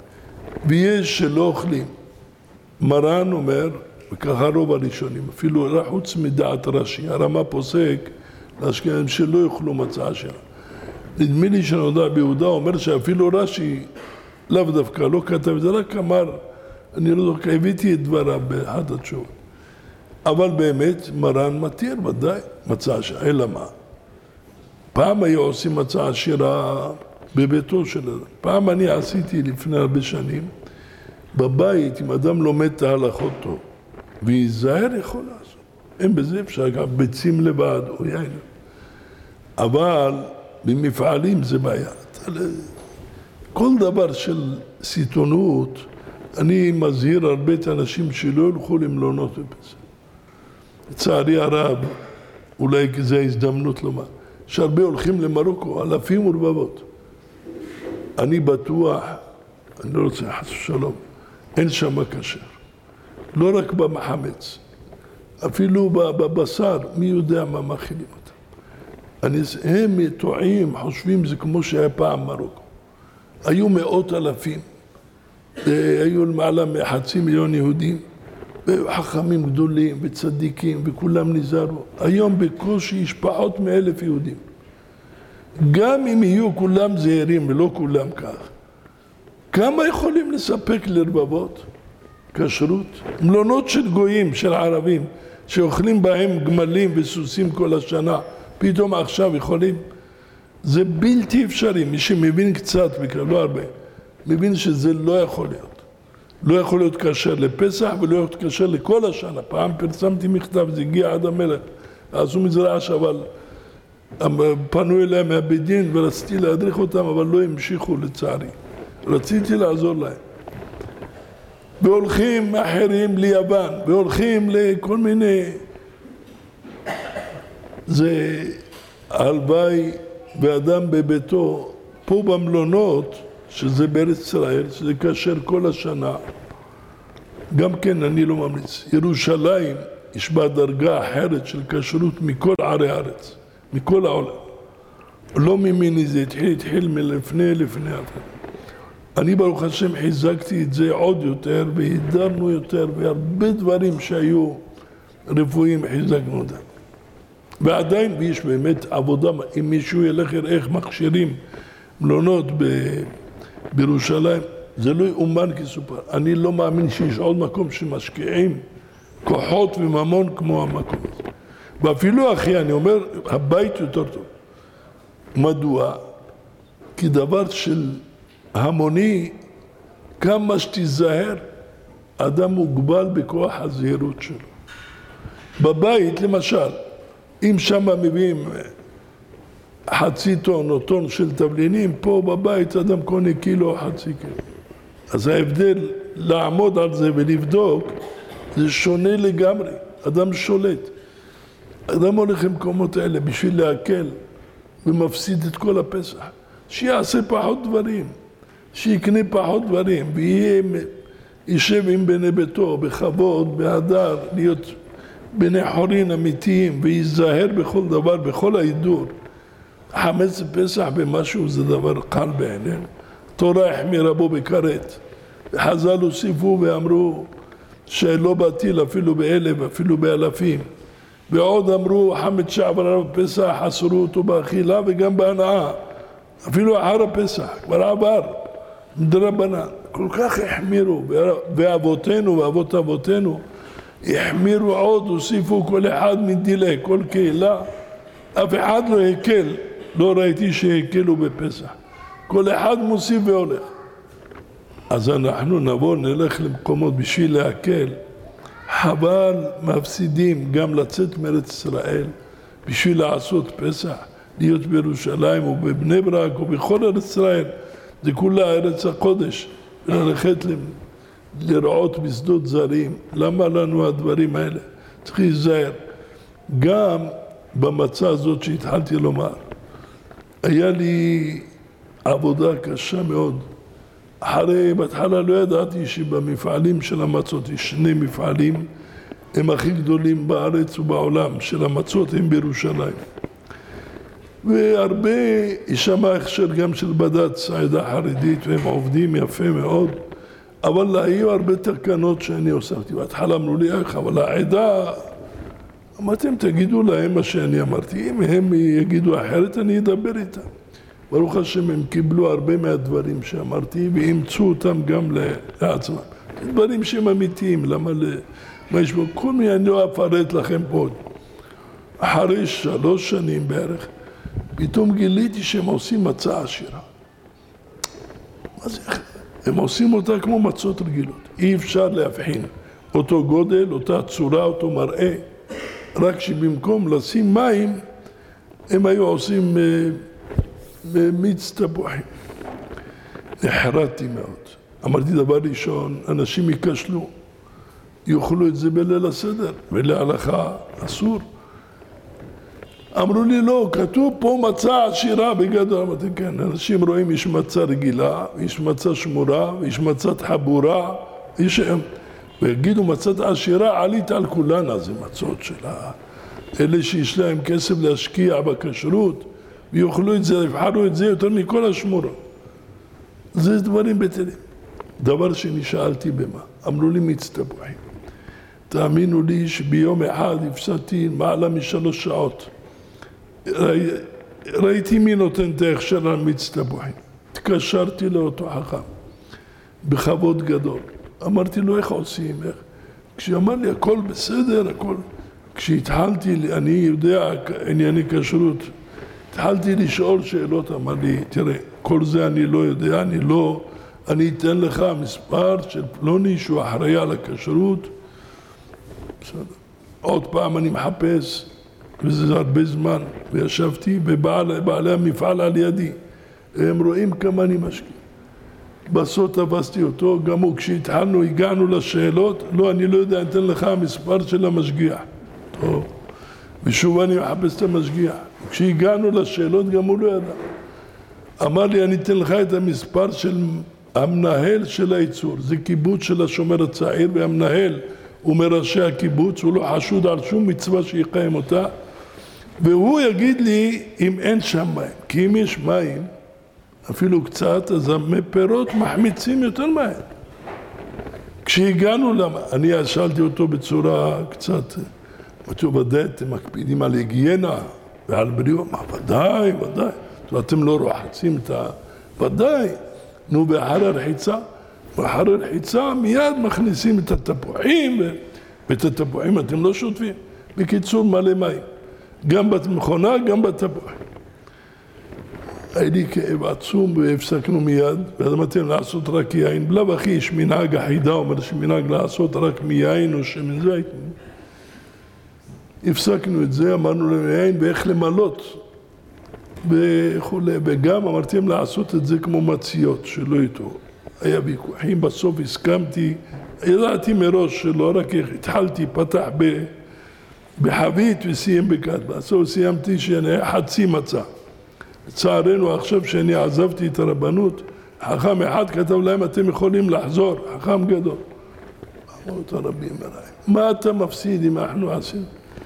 ויש שלא אוכלים. מרן אומר, וככה רוב הראשונים, אפילו חוץ מדעת רש"י, הרמה פוסק לאשכנזים שלא יאכלו מצה עשירה. נדמה לי שנודע ביהודה אומר שאפילו רש"י לאו דווקא, לא כתב את זה, רק אמר, אני לא זוכר, הבאתי את דבריו באחד התשובות. אבל באמת, מרן מתיר, ודאי, מצה עשירה, אלא מה? פעם היו עושים מצה עשירה בביתו של אדם. פעם אני עשיתי לפני הרבה שנים, בבית, אם אדם לומד את ההלכות טוב, ויזהר יכול לעשות. אין בזה אפשר, גם ביצים לבד, או יין. אבל במפעלים זה בעיה. כל דבר של סיטונות, אני מזהיר הרבה את האנשים שלא ילכו למלונות בפסח. לצערי הרב, אולי זו ההזדמנות לומר, שהרבה הולכים למרוקו, אלפים ורבבות. אני בטוח, אני לא רוצה חס ושלום, אין שם כשר. לא רק במחמץ, אפילו בבשר, מי יודע מה מאכילים אותם. הם טועים, חושבים, זה כמו שהיה פעם מרוקו. היו מאות אלפים, היו למעלה מחצי מיליון יהודים, וחכמים גדולים וצדיקים, וכולם נזהרו. היום בקושי יש פחות מאלף יהודים. גם אם יהיו כולם זהירים, ולא כולם כך, כמה יכולים לספק לרבבות? כשרות? מלונות של גויים, של ערבים, שאוכלים בהם גמלים וסוסים כל השנה, פתאום עכשיו יכולים? זה בלתי אפשרי. מי שמבין קצת, לא הרבה, מבין שזה לא יכול להיות. לא יכול להיות כשר לפסח ולא יכול להיות כשר לכל השנה. פעם פרסמתי מכתב, זה הגיע עד המלך, עשו מזה רעש, אבל פנו אליהם מהבית דין ורציתי להדריך אותם, אבל לא המשיכו לצערי. רציתי לעזור להם. והולכים אחרים ליוון, והולכים לכל מיני זה הלוואי ואדם בביתו, פה במלונות, שזה בארץ ישראל, שזה כשר כל השנה, גם כן אני לא ממליץ. ירושלים יש בה דרגה אחרת של כשרות מכל ערי הארץ, מכל העולם. לא ממני זה התחיל, התחיל מלפני, לפני אחר. אני ברוך השם חיזקתי את זה עוד יותר והידרנו יותר, והרבה דברים שהיו רפואיים חיזקנו אותם. ועדיין, ויש באמת עבודה, אם מישהו ילך יראה איך מכשירים מלונות ב- בירושלים, זה לא יאומן כסופר. אני לא מאמין שיש עוד מקום שמשקיעים כוחות וממון כמו המקום הזה. ואפילו אחי, אני אומר, הבית יותר טוב. מדוע? כי דבר של המוני, כמה שתיזהר, אדם מוגבל בכוח הזהירות שלו. בבית, למשל, אם שם מביאים חצי טון או טון של תבלינים, פה בבית אדם קונה קילו או חצי קילו. אז ההבדל לעמוד על זה ולבדוק, זה שונה לגמרי. אדם שולט. אדם הולך למקומות האלה בשביל להקל ומפסיד את כל הפסח. שיעשה פחות דברים, שיקנה פחות דברים, ויהיה, יישב עם בני ביתו בכבוד, בהדר, להיות בני חורין אמיתיים, ויזהר בכל דבר, בכל ההידור. חמץ פסח במשהו זה דבר קל בעינינו. תורה החמירה בו בכרת. חז"ל הוסיפו ואמרו שלא בטיל אפילו באלף, אפילו באלפים. ועוד אמרו חמץ שעבר בפסח, אסרו אותו באכילה וגם בהנאה. אפילו אחר הפסח, כבר עבר, דרבנן. כל כך החמירו, ואבותינו ואבות אבותינו החמירו עוד, הוסיפו כל אחד מדילי, כל קהילה. אף אחד לא הקל, לא ראיתי שהקלו בפסח. כל אחד מוסיף והולך. אז אנחנו נבוא, נלך למקומות בשביל להקל. חבל מפסידים גם לצאת מארץ ישראל בשביל לעשות פסח, להיות בירושלים או בבני ברק או בכל ארץ ישראל. זה כולה ארץ הקודש, וללכת לראות בשדות זרים. למה לנו הדברים האלה? צריך להיזהר. גם במצע הזאת שהתחלתי לומר, היה לי עבודה קשה מאוד. אחרי, בהתחלה לא ידעתי שבמפעלים של המצות, יש שני מפעלים, הם הכי גדולים בארץ ובעולם, של המצות הם בירושלים. והרבה ישמע הכשר גם של בד"ץ, העדה החרדית, והם עובדים יפה מאוד, אבל היו הרבה תקנות שאני הוספתי. בהתחלה אמרו לי, איך, אבל העדה, אמרתם, תגידו להם מה שאני אמרתי. אם הם יגידו אחרת, אני אדבר איתם. ברוך השם, הם קיבלו הרבה מהדברים שאמרתי, ואימצו אותם גם לעצמם. דברים שהם אמיתיים, למה ל... מה יש בו? כל מיני, אני לא אפרט לכם פה. אחרי שלוש שנים בערך, פתאום גיליתי שהם עושים מצה עשירה. מה זה? הם עושים אותה כמו מצות רגילות. אי אפשר להבחין. אותו גודל, אותה צורה, אותו מראה. רק שבמקום לשים מים, הם היו עושים מיץ תפוחים. נחרדתי מאוד. אמרתי דבר ראשון, אנשים ייכשלו, יאכלו את זה בליל הסדר, ולהלכה אסור. אמרו לי לא, כתוב פה מצה עשירה בגדול. אמרתי כן, אנשים רואים יש מצה רגילה, יש מצה שמורה, יש מצת חבורה, יש... ויגידו מצת עשירה, עלית על כולנה, זה מצות שלה. אלה שיש להם כסף להשקיע בכשרות, ויאכלו את זה, יבחרו את זה יותר מכל השמורות. זה דברים בטלים. דבר שני שאלתי במה, אמרו לי מיץ תפוחים. תאמינו לי שביום אחד הפסדתי מעלה משלוש שעות. ראי, ראיתי מי נותן את ההכשר על מיץ תפוחים. התקשרתי לאותו חכם, בכבוד גדול. אמרתי לו איך עושים, איך? כשאמר לי הכל בסדר, הכל... כשהתחלתי, אני יודע ענייני כשרות, התחלתי לשאול שאלות, אמר לי, תראה, כל זה אני לא יודע, אני לא... אני אתן לך מספר של פלוני שהוא אחראי על הכשרות. בסדר. עוד פעם אני מחפש, וזה הרבה זמן, וישבתי בבעלי המפעל על ידי. הם רואים כמה אני משקיע. בסוף תפסתי אותו, גם הוא כשהתחלנו, הגענו לשאלות, לא, אני לא יודע, אני אתן לך המספר של המשגיח. טוב. ושוב אני מחפש את המשגיח. כשהגענו לשאלות גם הוא לא ידע. אמר לי, אני אתן לך את המספר של המנהל של הייצור. זה קיבוץ של השומר הצעיר, והמנהל הוא מראשי הקיבוץ, הוא לא חשוד על שום מצווה שיקיים אותה, והוא יגיד לי אם אין שם מים. כי אם יש מים, אפילו קצת, אז המפירות מחמיצים יותר מהר. כשהגענו למה, אני שאלתי אותו בצורה קצת, אמרתי לו, ודאי, אתם מקפידים על היגיינה ועל בריאות? מה, ודאי, ודאי. אתם לא רוחצים את ה... ודאי. נו, באחר הרחיצה, באחר הרחיצה מיד מכניסים את התפוחים, ואת התפוחים אתם לא שוטפים. בקיצור, מלא מים. גם במכונה, גם בתפוחים. היה לי כאב עצום והפסקנו מיד, ואז אמרתי לעשות רק יין. בלב אחי, יש מנהג אחידה, אומר שמנהג לעשות רק מיין או שמן זית. הפסקנו את זה, אמרנו להם יין ואיך למלות וכולי. וגם אמרתי להם לעשות את זה כמו מציות, שלא איתו. היה ויכוחים, בסוף הסכמתי, ידעתי מראש שלא רק התחלתי, פתח ב, בחבית וסיים בכד. בסוף סיימתי שאני חצי מצה. לצערנו עכשיו שאני עזבתי את הרבנות, חכם אחד כתב להם, אתם יכולים לחזור, חכם גדול. אמרו את הרבים אליי, מה אתה מפסיד אם אנחנו עשינו?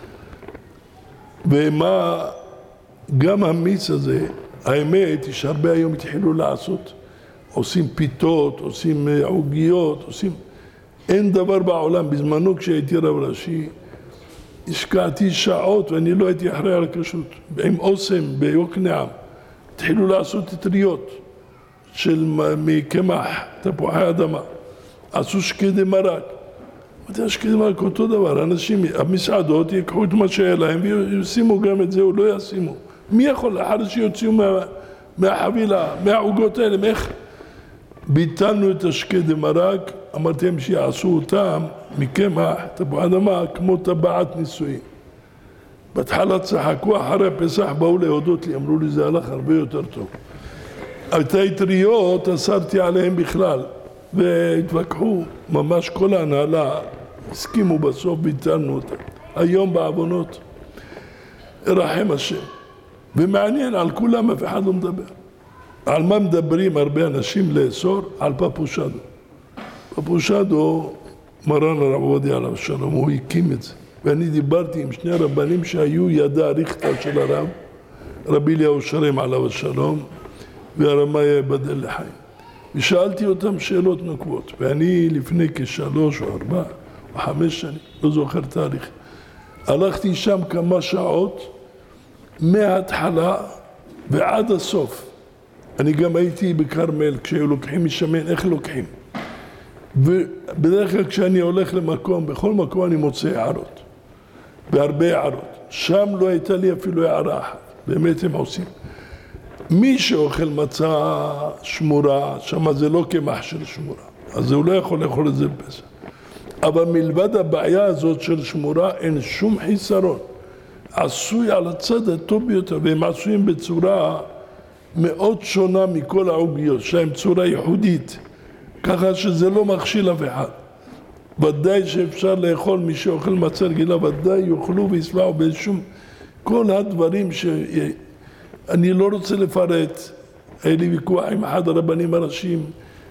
ומה, גם המיץ הזה, האמת, יש הרבה היום התחילו לעשות, עושים פיתות, עושים עוגיות, עושים, אין דבר בעולם, בזמנו כשהייתי רב ראשי, השקעתי שעות ואני לא הייתי אחראי על הכשרות, עם אוסם ביוקנעם, התחילו לעשות טריות של מקמח, תפוחי אדמה, עשו שקדי מרק, אמרתי, שקדי מרק אותו דבר, אנשים, המסעדות ייקחו את מה שהיה להם וישימו גם את זה או לא ישימו, מי יכול אחרי שיוציאו מה, מהחבילה, מהעוגות האלה, איך ביטלנו את השקדי מרק, אמרתי להם שיעשו אותם מקמח, תפוחי אדמה, כמו טבעת נישואים. בהתחלה צחקו, אחרי הפסח באו להודות לי, אמרו לי זה הלך הרבה יותר טוב. את היתריות אסרתי עליהם בכלל, והתווכחו, ממש כל ההנהלה, הסכימו בסוף, ביטלנו אותם. היום בעוונות, רחם השם. ומעניין, על כולם אף אחד לא מדבר. על מה מדברים הרבה אנשים לאסור? על פפושדו. פפושדו, מרן הרב עובדיה עליו השלום, הוא הקים את זה. ואני דיברתי עם שני רבנים שהיו ידה ריכטה של הרב, רבי אליהו שלם עליו השלום, והרמאי ייבדל לחיים. ושאלתי אותם שאלות נוקבות, ואני לפני כשלוש או ארבע או חמש שנים, לא זוכר תאריך, הלכתי שם כמה שעות, מההתחלה ועד הסוף. אני גם הייתי בכרמל, כשהיו לוקחים משמן, איך לוקחים? ובדרך כלל כשאני הולך למקום, בכל מקום אני מוצא הערות. בהרבה הערות. שם לא הייתה לי אפילו הערה אחת. באמת הם עושים. מי שאוכל מצה שמורה, שם זה לא קמח של שמורה. אז הוא לא יכול לאכול את זה בפסח. אבל מלבד הבעיה הזאת של שמורה, אין שום חיסרון. עשוי על הצד הטוב ביותר, והם עשויים בצורה מאוד שונה מכל העוגיות, שהם צורה ייחודית, ככה שזה לא מכשיל אף אחד. ודאי שאפשר לאכול, מי שאוכל מצה רגילה, ודאי יאכלו ויסבעו בשום, כל הדברים שאני לא רוצה לפרט, היה לי ויכוח עם אחד הרבנים הראשיים,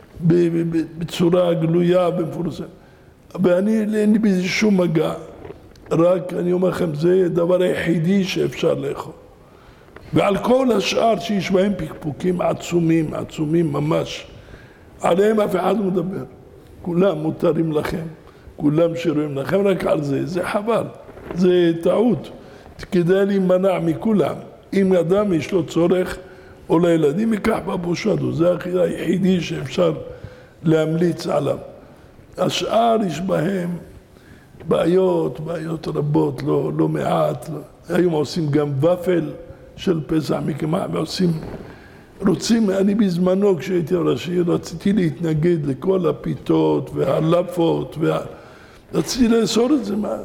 בצורה גלויה ומפורסמת, ואני אין לי בזה שום מגע, רק אני אומר לכם, זה הדבר היחידי שאפשר לאכול. ועל כל השאר שיש בהם פקפוקים עצומים, עצומים ממש, עליהם אף אחד לא מדבר. כולם מותרים לכם, כולם שרואים לכם, רק על זה, זה חבל, זה טעות. כדאי להימנע מכולם. אם אדם יש לו צורך, או לילדים ייקח פפושדו, זה היחידי שאפשר להמליץ עליו. השאר יש בהם בעיות, בעיות רבות, לא, לא מעט. לא. היום עושים גם ופל של פסח מקמח, ועושים, רוצים, אני בזמנו כשהייתי ראשי, רציתי להתנגד לכל הפיתות והלפות, וה... רציתי לאסור את זה. מה?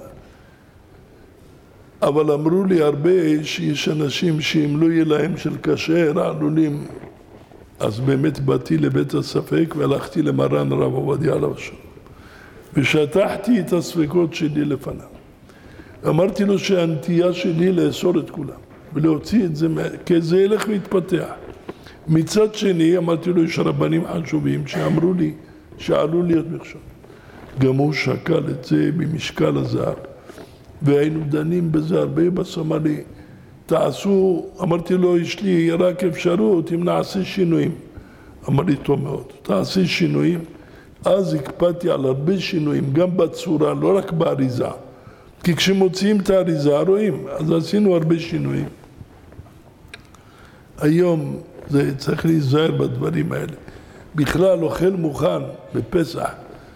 אבל אמרו לי הרבה שיש אנשים שאם לא יהיה להם של כשר, עלולים. אז באמת באתי לבית הספק והלכתי למרן הרב עובדיה עליו השלום. ושטחתי את הספקות שלי לפניו. אמרתי לו שהנטייה שלי לאסור את כולם, ולהוציא את זה, כי זה ילך ויתפתח. מצד שני, אמרתי לו, יש רבנים חשובים שאמרו לי, שעלו להיות מכשול. גם הוא שקל את זה במשקל הזהב, והיינו דנים בזה הרבה. בסוף אמר לי, תעשו, אמרתי לו, יש לי רק אפשרות אם נעשה שינויים. אמר לי, טוב מאוד, תעשה שינויים. אז הקפדתי על הרבה שינויים, גם בצורה, לא רק באריזה. כי כשמוציאים את האריזה רואים, אז עשינו הרבה שינויים. היום זה צריך להיזהר בדברים האלה. בכלל אוכל מוכן בפסח,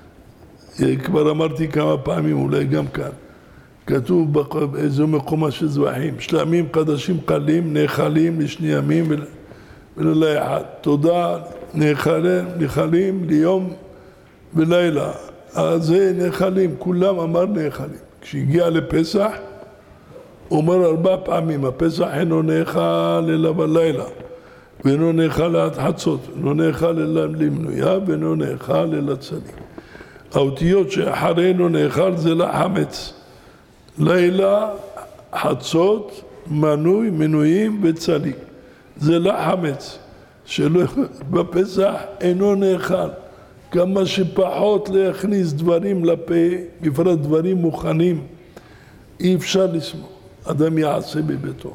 כבר אמרתי כמה פעמים, אולי גם כאן, כתוב באיזה מקומה של זבחים, שלמים חדשים קלים, נאכלים לשני ימים וללילה אחד. תודה, נאכלים, נאכלים ליום ולילה. אז זה נאכלים, כולם אמר נאכלים. כשהגיע לפסח, הוא אומר ארבע פעמים, הפסח אינו נאכל אלא בלילה, ואינו נאכל עד חצות, אינו נאכל אלא למנויה, ואינו נאכל אלא צלי. האותיות שאחרינו נאכל זה לחמץ. לילה, חצות, מנוי, מנויים וצלי. זה לחמץ, שלא בפסח אינו נאכל. כמה שפחות להכניס דברים לפה, בפרט דברים מוכנים, אי אפשר לסמוך. אדם יעשה בביתו.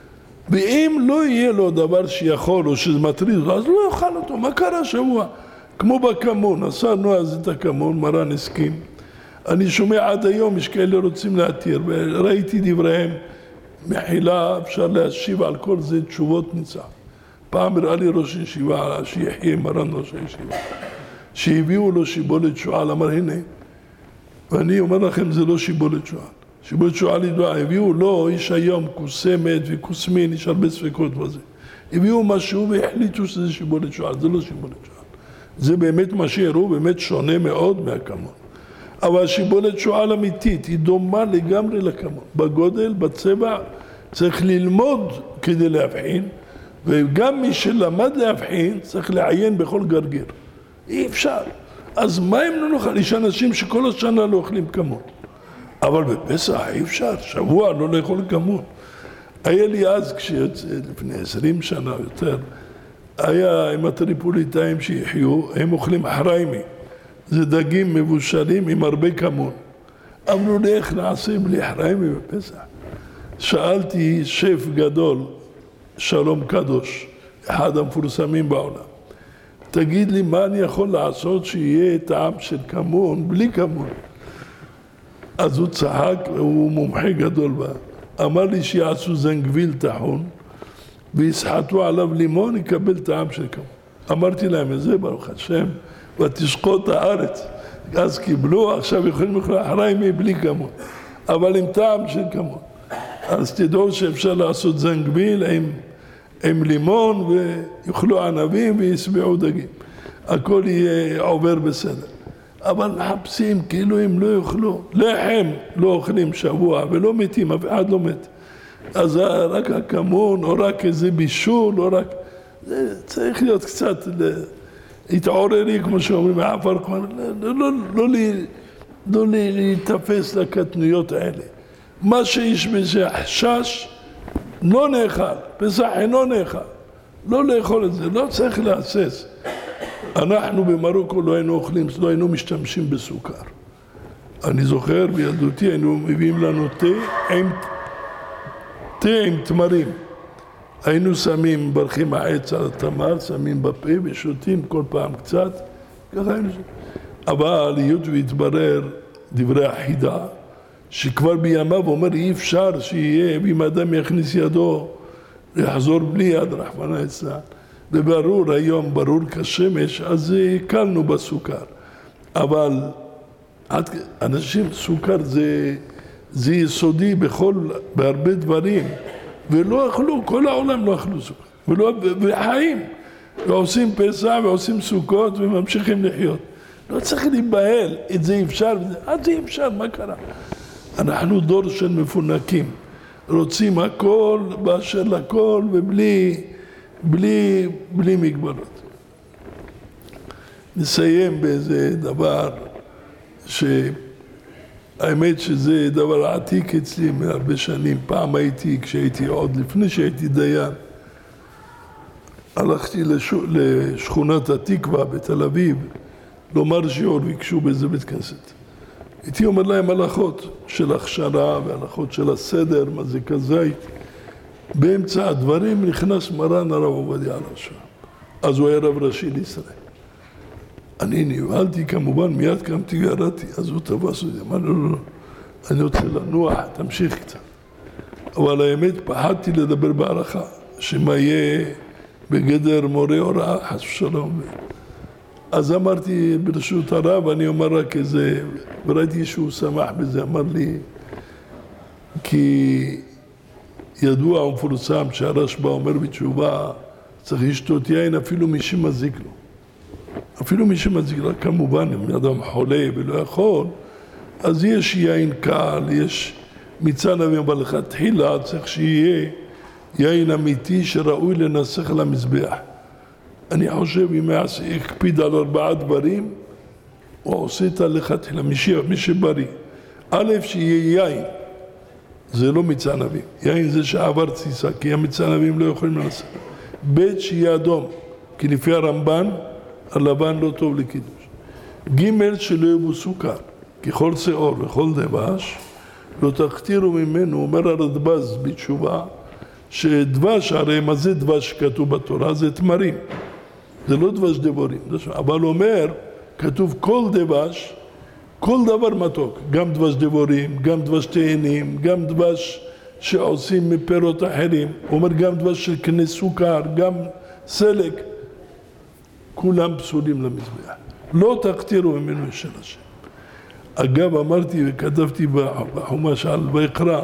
ואם לא יהיה לו דבר שיכול או שזה מטריד, אז לא יאכל אותו. מה קרה שבוע? כמו בקמון, אסרנו אז את הקמון, מרן הסכים. אני שומע עד היום, יש כאלה רוצים להתיר, וראיתי דבריהם, מחילה אפשר להשיב על כל זה תשובות ניצח. פעם הראה לי ראש ישיבה, שיחיה מרן ראש הישיבה, שהביאו לו שיבולת שועל, אמר הנה, ואני אומר לכם זה לא שיבולת שועל. שיבולת שועל ידוע, הביאו לו איש היום כוסמת וכוסמין, יש הרבה ספקות בזה. הביאו משהו והחליטו שזה שיבולת שועל, זה לא שיבולת שועל. זה באמת מה שהראו, באמת שונה מאוד מהקמון. אבל שיבולת שועל אמיתית, היא דומה לגמרי לקמון. בגודל, בצבע, צריך ללמוד כדי להבחין, וגם מי שלמד להבחין צריך לעיין בכל גרגר. אי אפשר. אז מה אם לא נאכל? יש אנשים שכל השנה לא אוכלים כמון. אבל בפסח אי אפשר, שבוע לא לאכול כמון. היה לי אז, כשיוצא לפני עשרים שנה יותר, היה עם הטריפוליטאים שיחיו, הם אוכלים חריימי. זה דגים מבושלים עם הרבה כמון. אמרו לי, איך נעשה בלי חריימי בפסח? שאלתי שף גדול, שלום קדוש, אחד המפורסמים בעולם. תגיד לי מה אני יכול לעשות שיהיה טעם של כמון בלי כמון. אז הוא צחק, הוא מומחה גדול בה. אמר לי שיעשו זנגוויל טחון ויסחטו עליו לימון, יקבל טעם של כמון. אמרתי להם את זה, ברוך השם, ותשקוט הארץ. אז קיבלו, עכשיו יכולים לאכול חריימי בלי כמון, אבל עם טעם של כמון. אז תדעו שאפשר לעשות זנגוויל עם עם לימון ויאכלו ענבים ויסבעו דגים. הכל יהיה עובר בסדר. אבל מחפשים כאילו הם לא יאכלו. לחם לא אוכלים שבוע ולא מתים, אף אחד לא מת. אז רק הכמון או רק איזה בישול או רק... זה צריך להיות קצת להתעוררי כמו שאומרים מעבר, לא, לא, לא, לא, לא להתאפס לקטנויות האלה. מה שיש בזה חשש לא נאכל, פסח אינו נאכל, לא לאכול את זה, לא צריך להסס. אנחנו במרוקו לא היינו אוכלים, לא היינו משתמשים בסוכר. אני זוכר בילדותי היינו מביאים לנו תה עם, תה עם תמרים. היינו שמים, ברכים העץ על התמר, שמים בפה ושותים כל פעם קצת, ככה היינו שותים. אבל היות והתברר דברי החידה, שכבר בימיו אומר אי אפשר שיהיה, אם אדם יכניס ידו, יחזור בלי יד, רחמנא ליצלן. וברור היום, ברור כשמש, אז הקלנו בסוכר. אבל אנשים, סוכר זה, זה יסודי בכל, בהרבה דברים, ולא אכלו, כל העולם לא אכלו סוכר, ולא, וחיים, ועושים פסח ועושים סוכות וממשיכים לחיות. לא צריך להיבהל, את זה אפשר, אז זה אפשר, מה קרה? אנחנו דור של מפונקים, רוצים הכל באשר לכל ובלי בלי, בלי מגבלות. נסיים באיזה דבר האמת שזה דבר עתיק אצלי מהרבה שנים. פעם הייתי, כשהייתי עוד לפני שהייתי דיין, הלכתי לשו, לשכונת התקווה בתל אביב, לומר שיעור, ביקשו באיזה בית כנסת. הייתי אומר להם הלכות של הכשרה והלכות של הסדר, מה זה כזית. באמצע הדברים נכנס מרן הרב עובדיה הראשון. אז הוא היה רב ראשי לישראל. אני נבהלתי כמובן, מיד קמתי וירדתי, אז הוא תפס אותי, אמר לו, לא, לא, אני רוצה לנוח, תמשיך קצת. אבל האמת, פחדתי לדבר בהערכה, שמה יהיה בגדר מורה הוראה, חס ושלום. אז אמרתי ברשות הרב, אני אומר רק איזה, וראיתי שהוא שמח בזה, אמר לי, כי ידוע ומפורסם שהרשב"א אומר בתשובה, צריך לשתות יין אפילו מי שמזיק לו. אפילו מי שמזיק לו, כמובן, אם אדם חולה ולא יכול, אז יש יין קל, יש מיצן אבים, אבל לכתחילה צריך שיהיה יין אמיתי שראוי לנסח על המזבח. אני חושב, אם יקפיד על ארבעה דברים, הוא עושה את הלכתחילה, מי שבריא. א', שיהיה יין, זה לא מיצן אבים. יין זה שעבר תסיסה, כי המיצן אבים לא יכולים לנסח. ב', שיהיה אדום, כי לפי הרמב"ן, הלבן לא טוב לקידוש. ג', שלא יבוא סוכר, כי כל שעור וכל דבש, לא תכתירו ממנו, אומר הרדב"ז בתשובה, שדבש, הרי מה זה דבש כתוב בתורה? זה תמרים. זה לא דבש דבורים. אבל אומר, כתוב כל דבש, כל דבר מתוק. גם דבש דבורים, גם דבש תאנים, גם דבש שעושים מפירות אחרים. הוא אומר גם דבש של קנה סוכר, גם סלק. כולם פסולים למזבח. לא תכתירו ממנו של השם. אגב, אמרתי וכתבתי בחומש על ויקרא,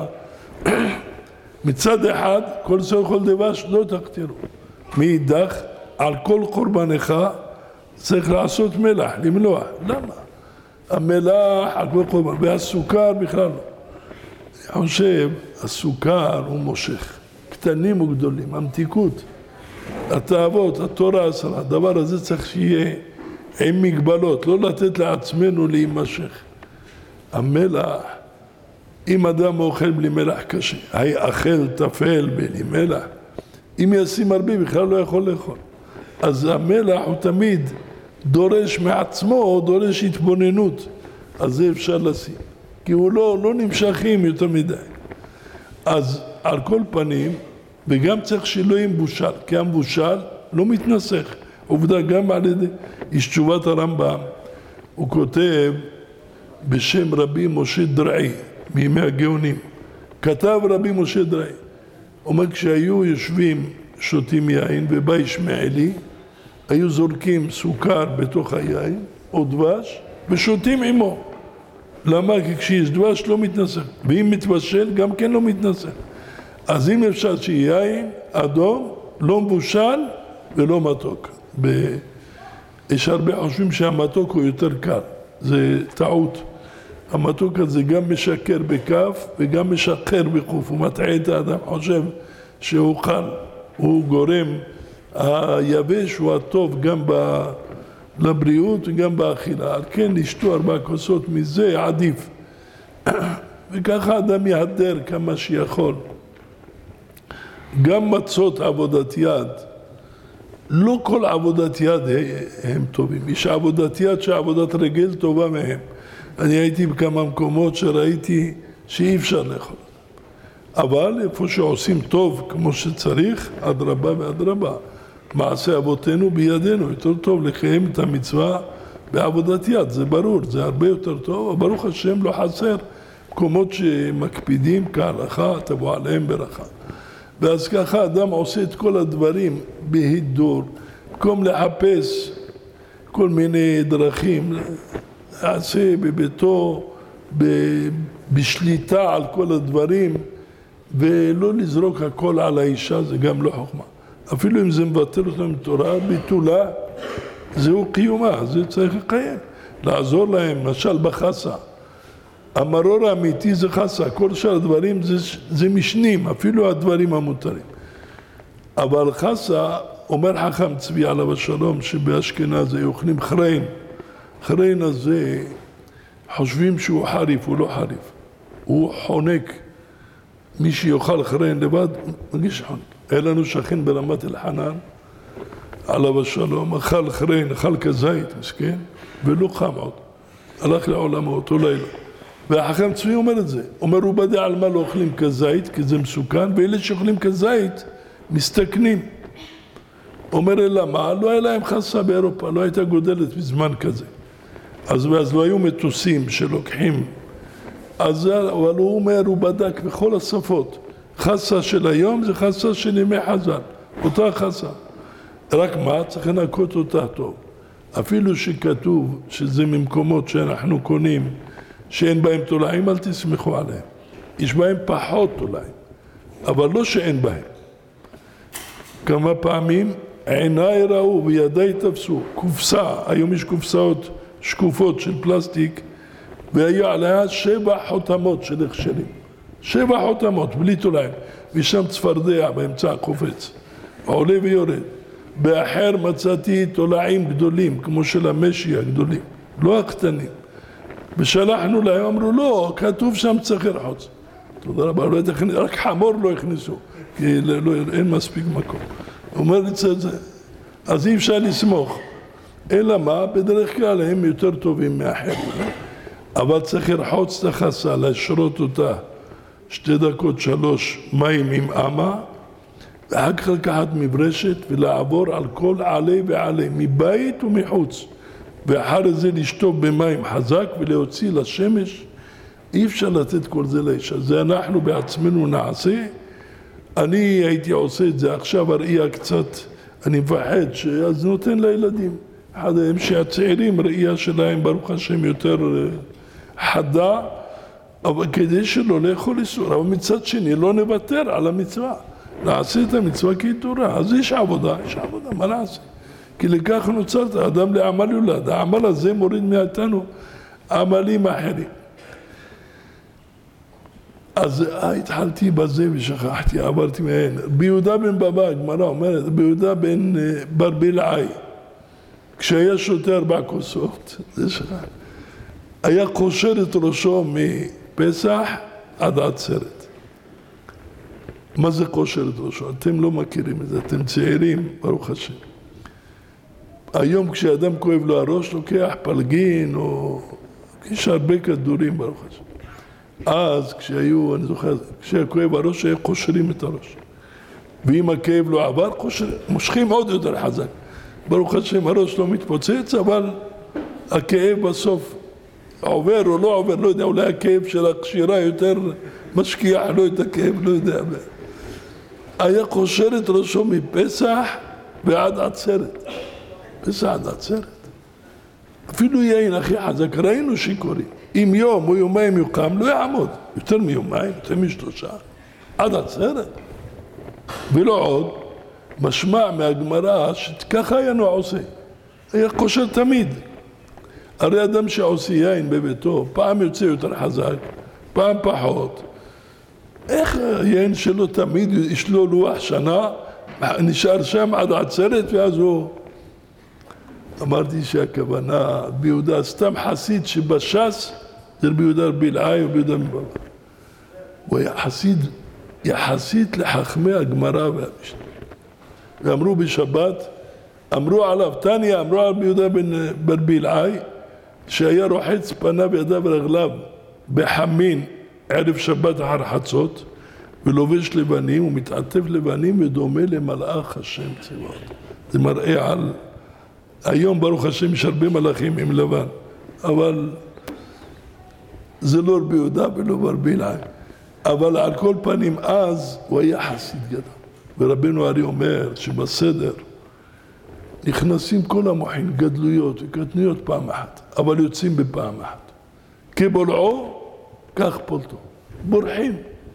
מצד אחד, כל שעור כל דבש לא תכתירו. מאידך, על כל קורבנך צריך לעשות מלח, למלוח. למה? המלח על כל קורבן, והסוכר בכלל לא. אני חושב, הסוכר הוא מושך. קטנים וגדולים, המתיקות, התאוות, התורה עשרה, הדבר הזה צריך שיהיה עם מגבלות, לא לתת לעצמנו להימשך. המלח, אם אדם אוכל בלי מלח קשה, היאכל תפל בלי מלח, אם ישים הרבה בכלל לא יכול לאכול. אז המלח הוא תמיד דורש מעצמו, או דורש התבוננות, אז זה אפשר לשים, כי הוא לא, לא נמשכים יותר מדי. אז על כל פנים, וגם צריך שלא יהיה מבושל, כי המבושל לא מתנסח. עובדה גם על ידי איש תשובת הרמב"ם, הוא כותב בשם רבי משה דרעי, מימי הגאונים. כתב רבי משה דרעי, אומר כשהיו יושבים שותים יין ובא ישמעאלי, היו זורקים סוכר בתוך היין או דבש ושותים עמו. למה? כי כשיש דבש לא מתנסח, ואם מתבשל גם כן לא מתנסח. אז אם אפשר שיהיה יין אדום, לא מבושל ולא מתוק. ב... יש הרבה חושבים שהמתוק הוא יותר קל, זה טעות. המתוק הזה גם משקר בכף וגם משקר בחוף, הוא מטעה את האדם, חושב שהוא קל, הוא גורם, היבש הוא הטוב גם ב... לבריאות וגם באכילה, על כן לשתו ארבע כוסות מזה עדיף. וככה אדם יהדר כמה שיכול. גם מצות עבודת יד, לא כל עבודת יד הם טובים, יש עבודת יד שעבודת רגל טובה מהם. אני הייתי בכמה מקומות שראיתי שאי אפשר לאכול. אבל איפה שעושים טוב כמו שצריך, עד רבה ועד רבה. מעשה אבותינו בידינו, יותר טוב לקיים את המצווה בעבודת יד, זה ברור, זה הרבה יותר טוב, אבל ברוך השם לא חסר מקומות שמקפידים כהלכה, תבוא עליהם ברכה. ואז ככה אדם עושה את כל הדברים בהידור, במקום לחפש כל מיני דרכים, עשה בביתו, בשליטה על כל הדברים, ולא לזרוק הכל על האישה, זה גם לא חוכמה. אפילו אם זה מבטל אותם תורה, ביטולה, זהו קיומה, זה צריך לקיים. לעזור להם, למשל בחסה. המרור האמיתי זה חסה, כל שאר הדברים זה, זה משנים, אפילו הדברים המותרים. אבל חסה, אומר חכם צבי עליו השלום, שבאשכנז אוכלים חריין. חריין הזה, חושבים שהוא חריף, הוא לא חריף. הוא חונק. מי שיאכל חריין לבד, מגיש חונק. היה לנו שכן ברמת אל-חנן, עליו השלום, אכל חריין, אכל כזית, מסכן, ולא חם עוד. הלך לעולמו אותו לילה. והחכם צבי אומר את זה. אומר, הוא בדע על מה לא אוכלים כזית, כי זה מסוכן, ואלה שאוכלים כזית, מסתכנים. אומר, אלא מה? לא היה להם חסה באירופה, לא הייתה גודלת בזמן כזה. אז, אז לא היו מטוסים שלוקחים. אז, אבל הוא אומר, הוא בדק בכל השפות. חסה של היום זה חסה של ימי חז"ל. אותה חסה. רק מה? צריך לנקות אותה טוב. אפילו שכתוב שזה ממקומות שאנחנו קונים, שאין בהם תולעים, אל תסמכו עליהם. יש בהם פחות תולעים, אבל לא שאין בהם. כמה פעמים עיניי ראו וידיי תפסו, קופסה, היום יש קופסאות שקופות של פלסטיק, והיו עליה שבע חותמות של הכשרים. שבע חותמות, בלי תולעים. ושם צפרדע באמצע החופץ, עולה ויורד. באחר מצאתי תולעים גדולים, כמו של המשי הגדולים, לא הקטנים. ושלחנו להם, אמרו, לא, כתוב שם צריך לרחוץ. תודה רבה, לא יכניס, רק חמור לא הכניסו, כי לא, לא, אין מספיק מקום. הוא אומר לי, זה, אז אי אפשר לסמוך. אלא מה? בדרך כלל הם יותר טובים מאחר. אבל צריך לרחוץ את החסה, לשרות אותה שתי דקות, שלוש מים עם אמה, ואחר כך לקחת מברשת ולעבור על כל עלי ועלי, מבית ומחוץ. ואחר זה לשטוף במים חזק ולהוציא לשמש. אי אפשר לתת כל זה לאישה. זה אנחנו בעצמנו נעשה. אני הייתי עושה את זה עכשיו, הראייה קצת, אני מפחד, אז נותן לילדים. אחד הם שהצעירים, ראייה שלהם ברוך השם יותר חדה, אבל כדי שלא לאכול איסור. אבל מצד שני לא נוותר על המצווה. נעשה את המצווה כתורה. אז יש עבודה, יש עבודה, מה נעשה? כי לכך נוצרת, האדם לעמל יולד. העמל הזה מוריד מאיתנו עמלים אחרים. אז התחלתי בזה ושכחתי, עברתי מהן. ביהודה בן בבא, הגמרא אומרת, ביהודה בן ברבילעי, כשהיה שותה ארבע כוסות, זה שכח, היה קושר את ראשו מפסח עד עצרת. מה זה קושר את ראשו? אתם לא מכירים את זה, אתם צעירים, ברוך השם. היום כשאדם כואב לו הראש, לוקח פלגין, או יש הרבה כדורים, ברוך השם. אז כשהיו, אני זוכר, כשהיה כואב הראש, היה קושרים את הראש. ואם הכאב לא עבר, קושר, מושכים עוד יותר חזק. ברוך השם, הראש לא מתפוצץ, אבל הכאב בסוף עובר או לא עובר, לא יודע, אולי הכאב של הקשירה יותר משקיע לו את הכאב, לא יודע. היה קושר את ראשו מפסח ועד עצרת. פסח עד עצרת. אפילו יין הכי חזק, ראינו שיכורים. אם יום או יומיים יוקם, לא יעמוד. יותר מיומיים, יותר משלושה. עד עצרת. ולא עוד, משמע מהגמרא שככה היה נוע עושה. היה קושר תמיד. הרי אדם שעושה יין בביתו, פעם יוצא יותר חזק, פעם פחות. איך היין שלו תמיד יש לו לוח שנה, נשאר שם עד עצרת, ואז הוא... אמרתי שהכוונה ביהודה, סתם חסיד שבש"ס, זה ביהודה בלעי או ביהודה מבבא. הוא היה חסיד יחסית לחכמי הגמרא והמשנה. ואמרו בשבת, אמרו עליו, תניא, אמרו על ביהודה בן בלעי, שהיה רוחץ פניו ידיו ורגליו בחמין ערב שבת אחר חצות, ולובש לבנים ומתעטף לבנים ודומה למלאך השם צבאות. זה מראה על... היום ברוך השם יש הרבה מלאכים עם לבן, אבל זה לא ביהודה ולא ברבילעי. אבל על כל פנים אז הוא היה חסיד גדול. ורבנו ארי אומר שבסדר נכנסים כל המוחין, גדלויות וקטנויות פעם אחת, אבל יוצאים בפעם אחת. כבולעו, כך פולטו. בורחים.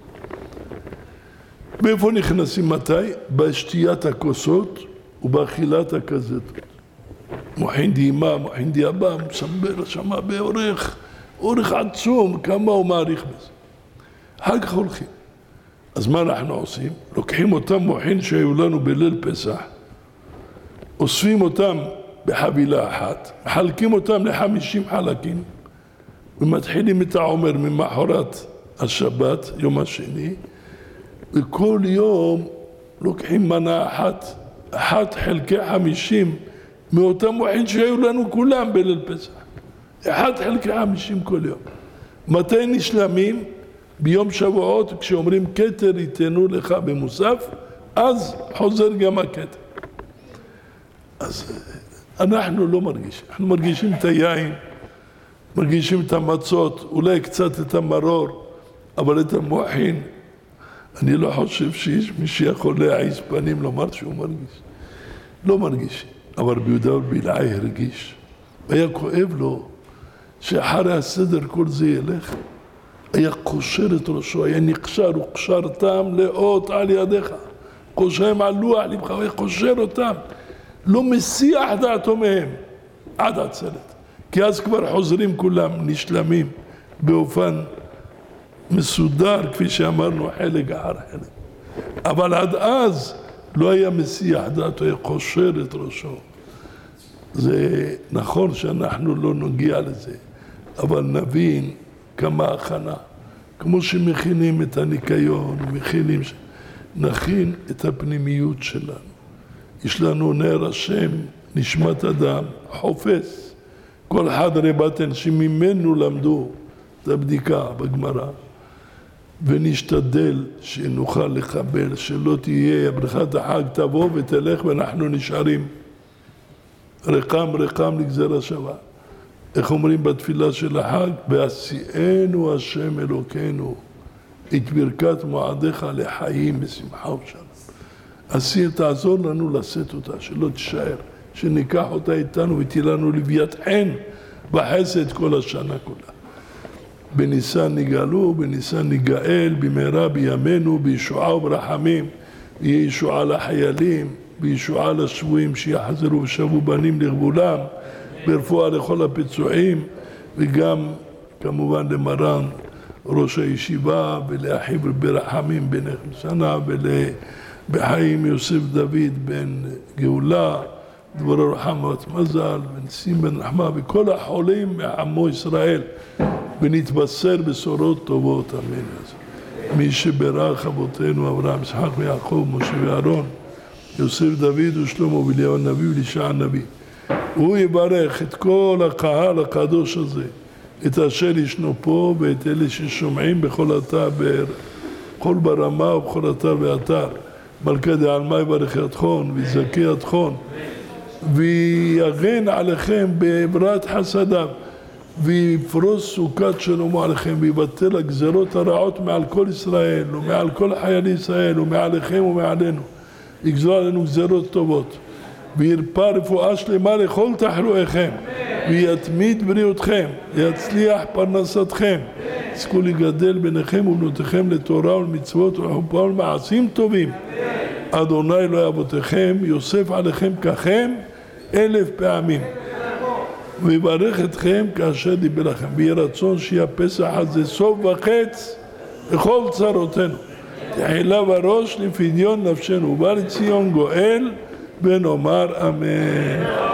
ואיפה נכנסים מתי? בשתיית הכוסות ובאכילת הכזתות. מוחין דימה, מוחין דיאבה, מסבר שמה באורך, אורך עצום, כמה הוא מעריך בזה. אחר כך הולכים. אז מה אנחנו עושים? לוקחים אותם מוחין שהיו לנו בליל פסח, אוספים אותם בחבילה אחת, מחלקים אותם לחמישים חלקים, ומתחילים את העומר ממחרת השבת, יום השני, וכל יום לוקחים מנה אחת, אחת חלקי חמישים, מאותם מוחין שהיו לנו כולם בליל פסח. אחד חלקי חמישים כל יום. מתי נשלמים? ביום שבועות, כשאומרים כתר ייתנו לך במוסף, אז חוזר גם הכתר. אז אנחנו לא מרגישים, אנחנו מרגישים את היין, מרגישים את המצות, אולי קצת את המרור, אבל את המוחין, אני לא חושב שיש מי שיכול להעיז פנים לומר שהוא מרגיש. לא מרגיש, אבל ביהודה ובלעי הרגיש. והיה כואב לו שאחרי הסדר כל זה ילך. היה קושר את ראשו, היה נקשר, הוא קשר אותם לאות על ידיך. קושרם על לוח לבך, הוא היה קושר אותם. לא מסיח דעתו מהם עד עצרת. כי אז כבר חוזרים כולם, נשלמים באופן מסודר, כפי שאמרנו, חלק אחר חלק. אבל עד אז לא היה מסיח דעתו, היה קושר את ראשו. זה נכון שאנחנו לא נגיע לזה, אבל נבין כמה הכנה. כמו שמכינים את הניקיון, מכינים, נכין את הפנימיות שלנו. יש לנו נר השם, נשמת אדם, חופש. כל חדרי בטן שממנו למדו את הבדיקה בגמרא. ונשתדל שנוכל לקבל, שלא תהיה ברכת החג תבוא ותלך ואנחנו נשארים רקם רקם לגזרה שווה. איך אומרים בתפילה של החג? ועשינו השם אלוקינו את ברכת מועדיך לחיים בשמחה ושלום. עשי, תעזור לנו לשאת אותה, שלא תישאר, שניקח אותה איתנו ותהיה לנו לוויית חן בחסד כל השנה כולה. בניסן נגאלו, בניסן נגאל, במהרה בימינו, בישועה וברחמים, יהיה ישועה לחיילים, בישועה לשבויים שיחזרו ושבו בנים לגבולם, ברפואה לכל הפצועים, וגם כמובן למרן ראש הישיבה ולאחיו ברחמים בן שנה ולבחיים יוסף דוד בן גאולה, דברו רחמת מזל ונשאים בן נחמה וכל החולים מעמו ישראל, ונתבשר בשורות טובות, אמן. מי שברך אבותינו אברהם, יצחק ויעקב, משה ואהרון, יוסף דוד ושלמה ואליהו הנביא ואלישע הנביא, הוא יברך את כל הקהל הקדוש הזה, את אשר ישנו פה ואת אלה ששומעים בכל אתר, בכל ברמה ובכל אתר ואתר. מלכה דעלמא יברך ידכם ויזכה ידכם ויגן עליכם בעברת חסדיו ויפרוס סוכת שלומו עליכם ויבטל הגזרות הרעות מעל כל ישראל ומעל כל חיילי ישראל ומעליכם ומעלינו, יגזור עלינו גזרות טובות וירפא רפואה שלמה לכל תחלואיכם ויתמיד בריאותכם, יצליח פרנסתכם, תזכו לגדל ביניכם ובנותיכם לתורה ולמצוות ולחופה ולמעשים טובים. אדוני אלוהי אבותיכם יוסף עליכם ככם אלף פעמים ויברך אתכם כאשר דיבר לכם, ויהיה רצון שיהיה פסח הזה סוף וחץ לכל צרותינו, תחילה וראש לפדיון נפשנו, ובא לציון גואל ונאמר אמן.